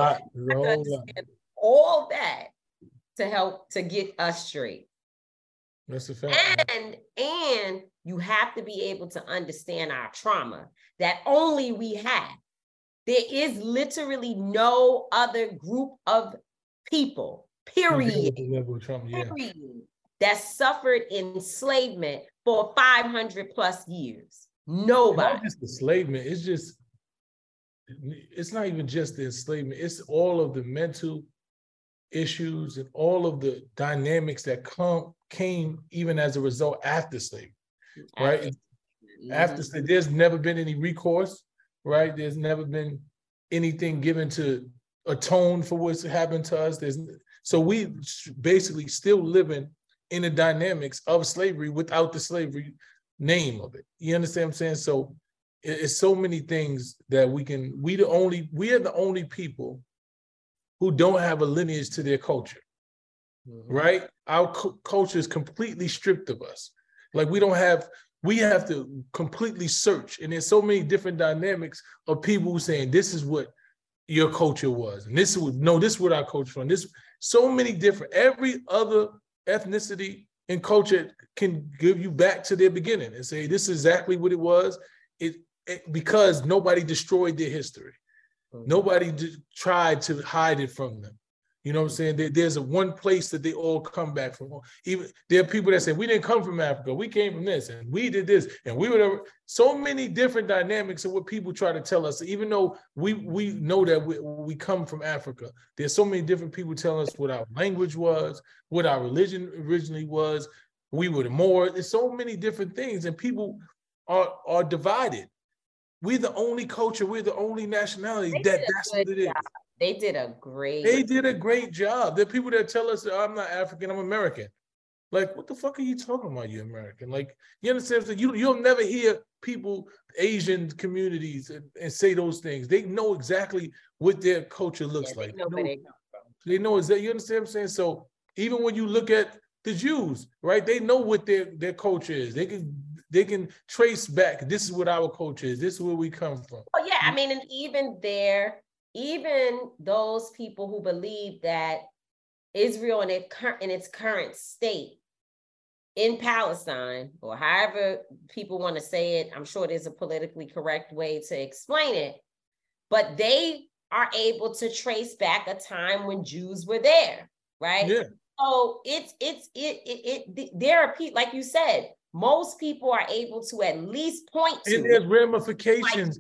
All that to help to get us straight. That's a fact. And you have to be able to understand our trauma that only we have. There is literally no other group of people, period, that suffered enslavement for 500 plus years. Nobody. Not just enslavement. It's not even just the enslavement. It's all of the mental issues and all of the dynamics that came even as a result after slavery, right? After slavery, there's never been any recourse, right? There's never been anything given to atone for what's happened to us. So we basically still living in the dynamics of slavery without the slavery name of it. You understand what I'm saying? So it's so many things that we are the only people who don't have a lineage to their culture, right? Our culture is completely stripped of us. Like we have to completely search. And there's so many different dynamics of people saying, this is what your culture was. And this is what our culture was. So many different, every other ethnicity and culture can give you back to their beginning and say, this is exactly what it was. Because nobody destroyed their history. Nobody tried to hide it from them. You know what I'm saying? There's one place that they all come back from. Even there are people that say, we didn't come from Africa. We came from this and we did this. And we were so many different dynamics of what people try to tell us. Even though we know that we come from Africa, there's so many different people telling us what our language was, what our religion originally was. We were the Moors. There's so many different things, and people are divided. We're the only culture. We're the only nationality that's what it is. They did a great job. There are people that tell us, I'm not African, I'm American. Like, what the fuck are you talking about, you American? Like, you understand? You'll never hear people, Asian communities, and say those things. They know exactly what their culture looks like. They know exactly, you understand what I'm saying? So even when you look at the Jews, right, they know what their culture is. They can trace back, this is what our culture is, this is where we come from. Oh yeah, I mean, and even those people who believe that Israel in its current state in Palestine, or however people want to say it, I'm sure there's a politically correct way to explain it, but they are able to trace back a time when Jews were there, right? Yeah. So there are people, like you said, most people are able to at least point to. And there's ramifications.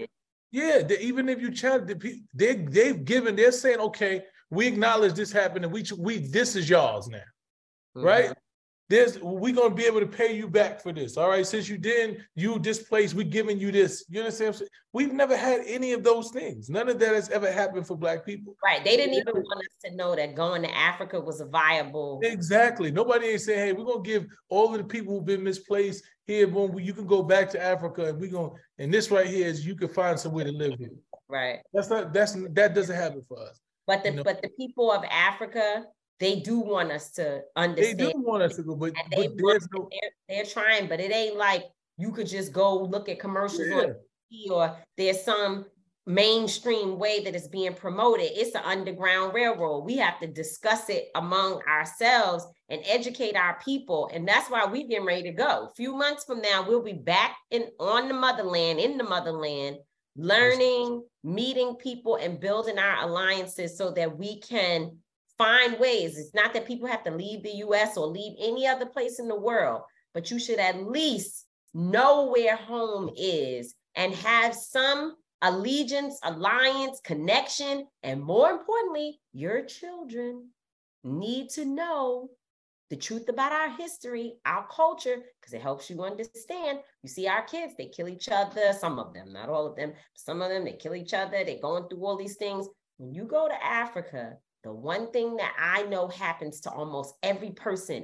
Even if you challenge, they're saying, okay, we acknowledge this happened, and this is yours now, right? We're gonna be able to pay you back for this. All right, since you displaced, we're giving you this. You understand what I'm saying? We've never had any of those things. None of that has ever happened for Black people. Right. They didn't even want us to know that going to Africa was a viable. Exactly. Nobody ain't saying, hey, we're gonna give all of the people who've been misplaced here, boom, you can go back to Africa, and this right here is you can find somewhere to live here. Right. That doesn't happen for us. But the people of Africa, they do want us to understand. They do want us to go, but they're trying, but it ain't like you could just go look at commercials on TV, or there's some mainstream way that it's being promoted. It's an underground railroad. We have to discuss it among ourselves and educate our people. And that's why we're getting ready to go. A few months from now, we'll be back in the motherland, learning, meeting people, and building our alliances so that we can find ways. It's not that people have to leave the US or leave any other place in the world, but you should at least know where home is and have some allegiance, alliance, connection, and more importantly, your children need to know the truth about our history, our culture, because it helps you understand. You see our kids, they kill each other, some of them, not all of them, some of them, they kill each other, they're going through all these things. When you go to Africa, the one thing that I know happens to almost every person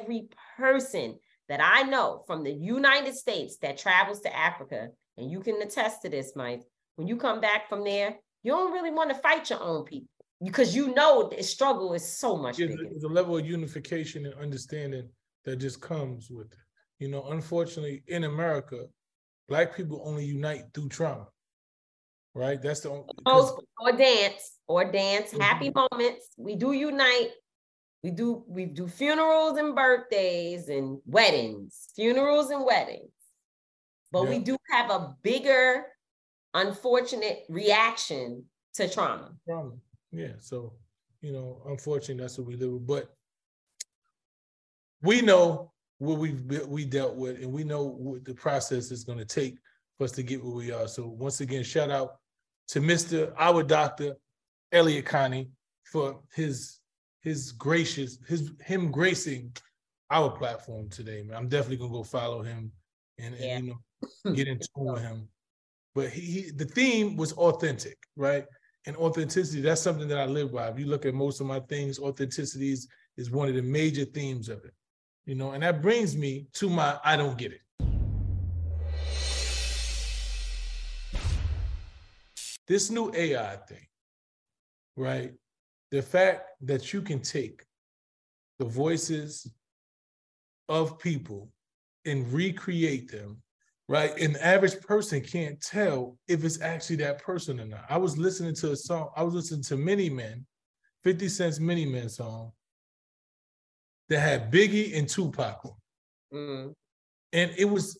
that I know from the United States that travels to Africa, and you can attest to this, Mike, when you come back from there, you don't really want to fight your own people because you know the struggle is so much bigger. There's a level of unification and understanding that just comes with it. You know, unfortunately, in America, Black people only unite through trauma. Right? That's the only or dance, happy moments. We do unite. We do funerals and birthdays and weddings, But we do have a bigger, unfortunate reaction to trauma. Yeah. So, unfortunately, that's what we live with. But we know what we dealt with, and we know what the process is going to take for us to get where we are. So once again, shout out to our Dr. Elliott Connie for him gracing our platform today, man. I'm definitely gonna go follow him and get in tune with him. But the theme was authentic, right? And authenticity, that's something that I live by. If you look at most of my things, authenticity is one of the major themes of it. And that brings me to my I don't get it. This new AI thing, right? The fact that you can take the voices of people and recreate them, right? An average person can't tell if it's actually that person or not. I was listening to a song, I was listening to Many Men, 50 Cent's Many Men song that had Biggie and Tupac on. And it was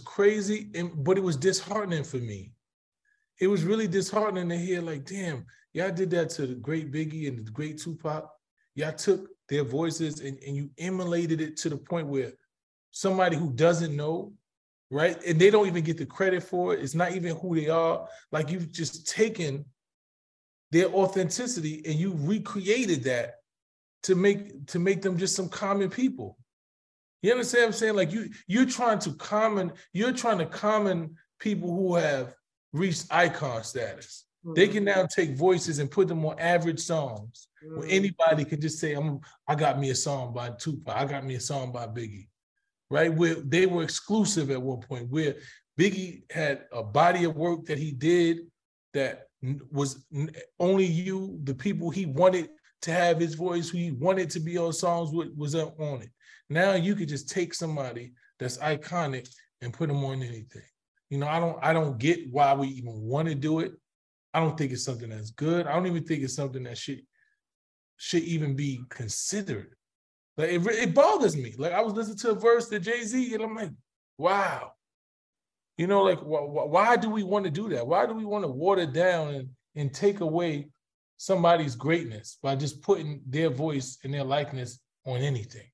crazy, but it was disheartening for me. It was really disheartening to hear, like, damn, Y'all did that to the great Biggie and the great Tupac. Y'all took their voices and you emulated it to the point where somebody who doesn't know, right? And they don't even get the credit for it. It's not even who they are. Like, you've just taken their authenticity and you recreated that to make them just some common people. You understand what I'm saying? Like, you're trying to common people who have reached icon status. They can now take voices and put them on average songs where anybody can just say, I got me a song by Tupac, I got me a song by Biggie, right? Where they were exclusive at one point, where Biggie had a body of work that he did that was only you, the people he wanted to have his voice, who he wanted to be on songs with, was up on it. Now you could just take somebody that's iconic and put them on anything. You know, I don't get why we even want to do it. I don't think it's something that's good. I don't even think it's something that should even be considered. Like, it bothers me. Like, I was listening to a verse to Jay-Z and I'm like, wow. You know, like, why do we want to do that? Why do we want to water down and take away somebody's greatness by just putting their voice and their likeness on anything?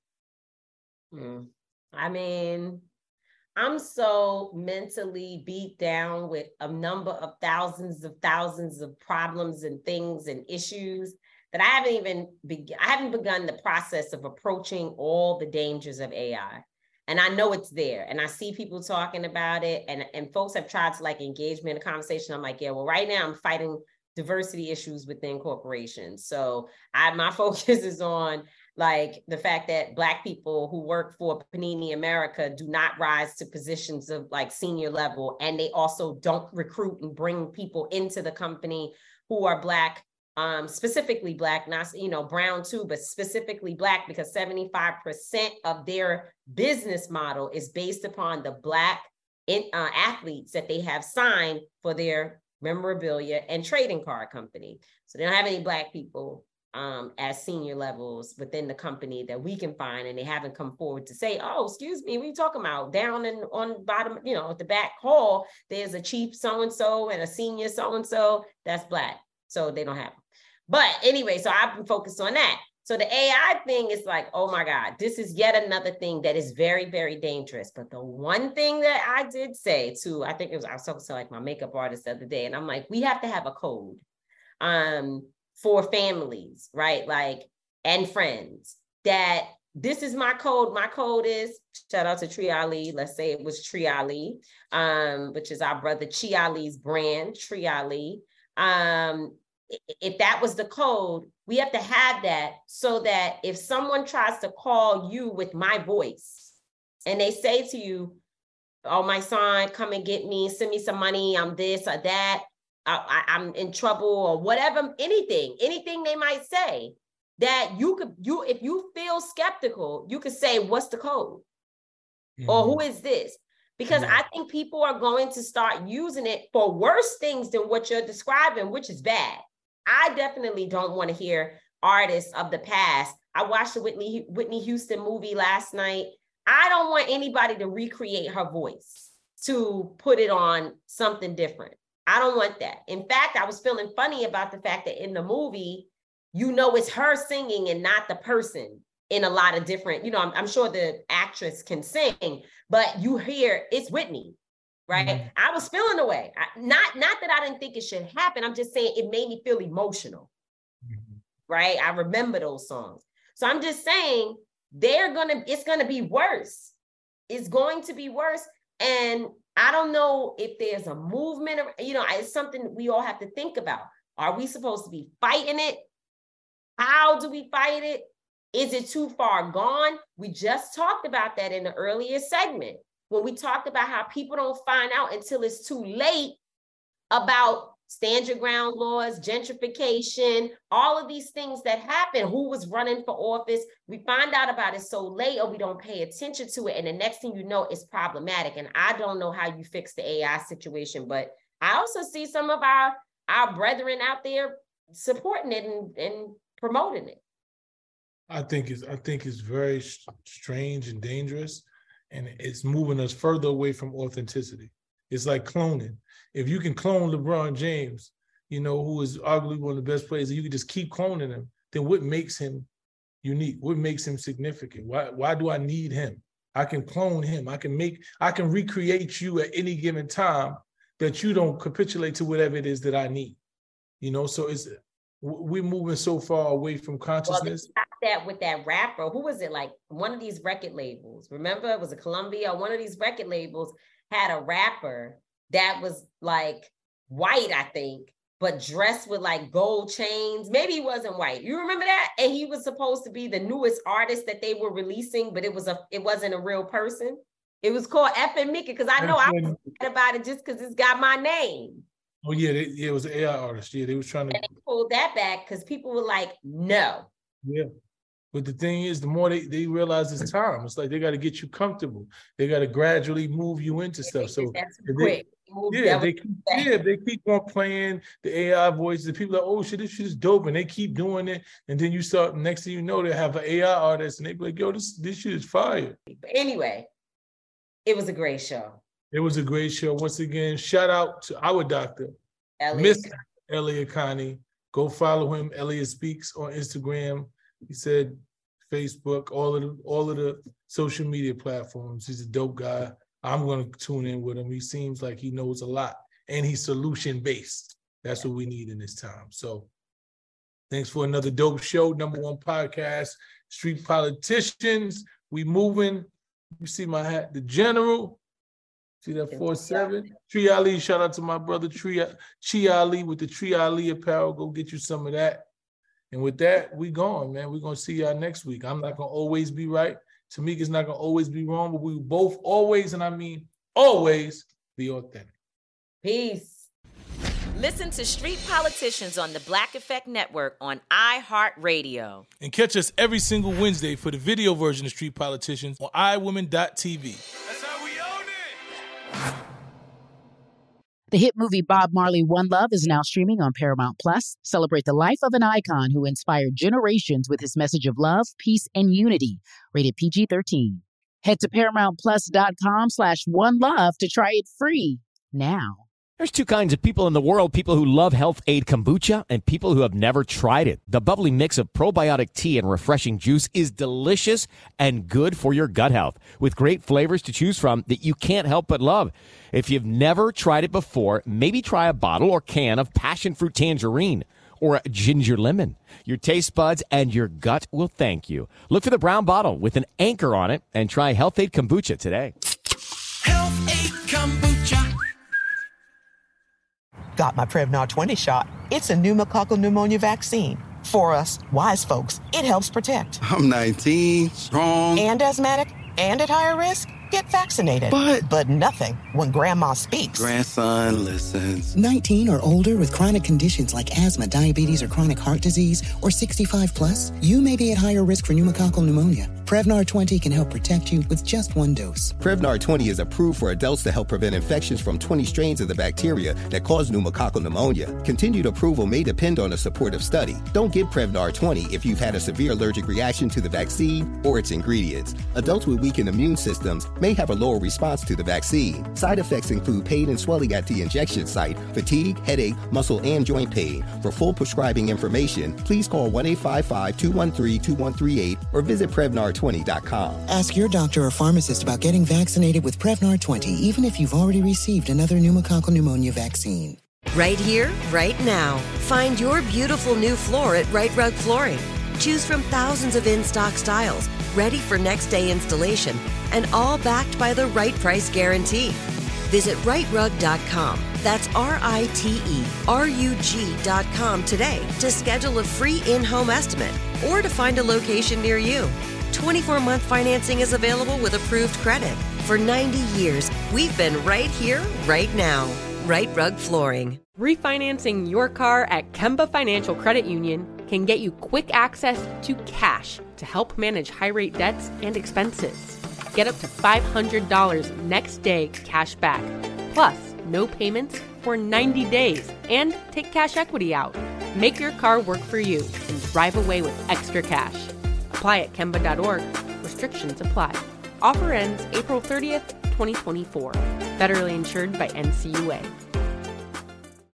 I mean, I'm so mentally beat down with a number of thousands of problems and things and issues that I haven't begun the process of approaching all the dangers of AI. And I know it's there, and I see people talking about it, and folks have tried to like engage me in a conversation. I'm like, yeah, well, right now I'm fighting diversity issues within corporations. So my focus is on like the fact that Black people who work for Panini America do not rise to positions of like senior level. And they also don't recruit and bring people into the company who are Black, specifically Black, not, you know, brown too, but specifically Black, because 75% of their business model is based upon the Black athletes that they have signed for their memorabilia and trading card company. So they don't have any Black people as senior levels within the company that we can find, and they haven't come forward to say, oh, excuse me, what are you talking about? Down in on bottom, you know, at the back hall, there's a chief so-and-so and a senior so-and-so that's Black. So they don't have them. But anyway, so I've been focused on that. So the AI thing is like, oh my God, this is yet another thing that is very, very dangerous. But the one thing that I did say to, I was talking to like my makeup artist the other day, and I'm like, we have to have a code for families, right? Like, and friends, that this is my code. My code is, shout out to Tree Ali. Let's say it was Tree Ali, which is our brother Chi Ali's brand, Tree Ali. If that was the code, we have to have that so that if someone tries to call you with my voice and they say to you, oh, my son, come and get me, send me some money, I'm this or that, I'm in trouble or whatever, anything they might say, that if you feel skeptical, you could say, what's the code? Or who is this? Because I think people are going to start using it for worse things than what you're describing, which is bad. I definitely don't want to hear artists of the past. I watched the Whitney Houston movie last night. I don't want anybody to recreate her voice to put it on something different. I don't want that. In fact, I was feeling funny about the fact that in the movie, you know, it's her singing and not the person in a lot of different, you know, I'm sure the actress can sing, but you hear it's Whitney. Right. I was feeling the way. Not that I didn't think it should happen. I'm just saying it made me feel emotional. Right. I remember those songs. So I'm just saying it's going to be worse. It's going to be worse. And I don't know if there's a movement, you know, it's something we all have to think about. Are we supposed to be fighting it? How do we fight it? Is it too far gone? We just talked about that in the earlier segment, when we talked about how people don't find out until it's too late about stand your ground laws, gentrification, all of these things that happen, who was running for office. We find out about it so late, or we don't pay attention to it. And the next thing you know, it's problematic. And I don't know how you fix the AI situation, but I also see some of our brethren out there supporting it and promoting it. I think it's very strange and dangerous. And it's moving us further away from authenticity. It's like cloning. If you can clone LeBron James, who is arguably one of the best players, and you can just keep cloning him, then what makes him unique? What makes him significant? Why do I need him? I can clone him. I can recreate you at any given time that you don't capitulate to whatever it is that I need. So we're moving so far away from consciousness. Well, that with that rapper, who was it? Like one of these record labels. Remember, it was a Columbia. One of these record labels had a rapper that was like white, I think, but dressed with like gold chains. Maybe he wasn't white. You remember that? And he was supposed to be the newest artist that they were releasing, but it wasn't a real person. It was called F.M. Mickey, because I know I was thinking about it just because it's got my name. Oh yeah, it was an AI artist. Yeah, they was trying to. And they pulled that back because people were like, no. Yeah, but the thing is, the more they realize it's time. It's like they got to get you comfortable. They got to gradually move you into stuff. So that's quick. They keep on playing the AI voices. The people are like, oh shit, this shit is dope, and they keep doing it. And then you start. Next thing you know, they have an AI artist, and they be like, yo, this shit is fire. But anyway, it was a great show. It was a great show. Once again, shout out to our doctor, Miss Elliot Connie. Go follow him, Elliot Speaks, on Instagram. He said Facebook, all of the social media platforms. He's a dope guy. I'm going to tune in with him. He seems like he knows a lot, and he's solution-based. That's what we need in this time. So thanks for another dope show, #1 podcast, Street Politicians. We moving. You see my hat, the General. See that 4-7? Tree Ali, shout out to my brother Chi Ali with the Tree Ali apparel. Go get you some of that. And with that, we gone, man. We're going to see y'all next week. I'm not going to always be right. Tamika's not going to always be wrong, but we both always, and I mean always, be authentic. Peace. Listen to Street Politicians on the Black Effect Network on iHeartRadio. And catch us every single Wednesday for the video version of Street Politicians on iWomen.tv. The hit movie Bob Marley, One Love is now streaming on Paramount+. Celebrate the life of an icon who inspired generations with his message of love, peace, and unity. Rated PG-13. Head to ParamountPlus.com/OneLove to try it free now. There's two kinds of people in the world, people who love Health Aid Kombucha and people who have never tried it. The bubbly mix of probiotic tea and refreshing juice is delicious and good for your gut health, with great flavors to choose from that you can't help but love. If you've never tried it before, maybe try a bottle or can of passion fruit tangerine or a ginger lemon. Your taste buds and your gut will thank you. Look for the brown bottle with an anchor on it and try Health Aid Kombucha today. Health Aid Kombucha. Got my Prevnar 20 shot. It's a pneumococcal pneumonia vaccine. For us, wise folks, it helps protect. I'm 19, strong. And asthmatic, and at higher risk. Get vaccinated. But nothing when grandma speaks. Grandson listens. 19 or older with chronic conditions like asthma, diabetes, or chronic heart disease, or 65 plus, you may be at higher risk for pneumococcal pneumonia. Prevnar 20 can help protect you with just one dose. Prevnar 20 is approved for adults to help prevent infections from 20 strains of the bacteria that cause pneumococcal pneumonia. Continued approval may depend on a supportive study. Don't give Prevnar 20 if you've had a severe allergic reaction to the vaccine or its ingredients. Adults with weakened immune systems may have a lower response to the vaccine. Side effects include pain and swelling at the injection site, fatigue, headache, muscle, and joint pain. For full prescribing information, please call 1-855-213-2138 or visit Prevnar20.com. Ask your doctor or pharmacist about getting vaccinated with Prevnar 20, even if you've already received another pneumococcal pneumonia vaccine. Right here, right now. Find your beautiful new floor at Right Rug Flooring. Choose from thousands of in-stock styles, ready for next day installation, and all backed by the right price guarantee. Visit rightrug.com. That's RITERUG.com today to schedule a free in-home estimate or to find a location near you. 24-month financing is available with approved credit. For 90 years, we've been right here, right now. Right Rug Flooring. Refinancing your car at Kemba Financial Credit Union can get you quick access to cash to help manage high-rate debts and expenses. Get up to $500 next day cash back, plus no payments for 90 days, and take cash equity out. Make your car work for you and drive away with extra cash. Apply at Kemba.org. Restrictions apply. Offer ends April 30th, 2024. Federally insured by NCUA.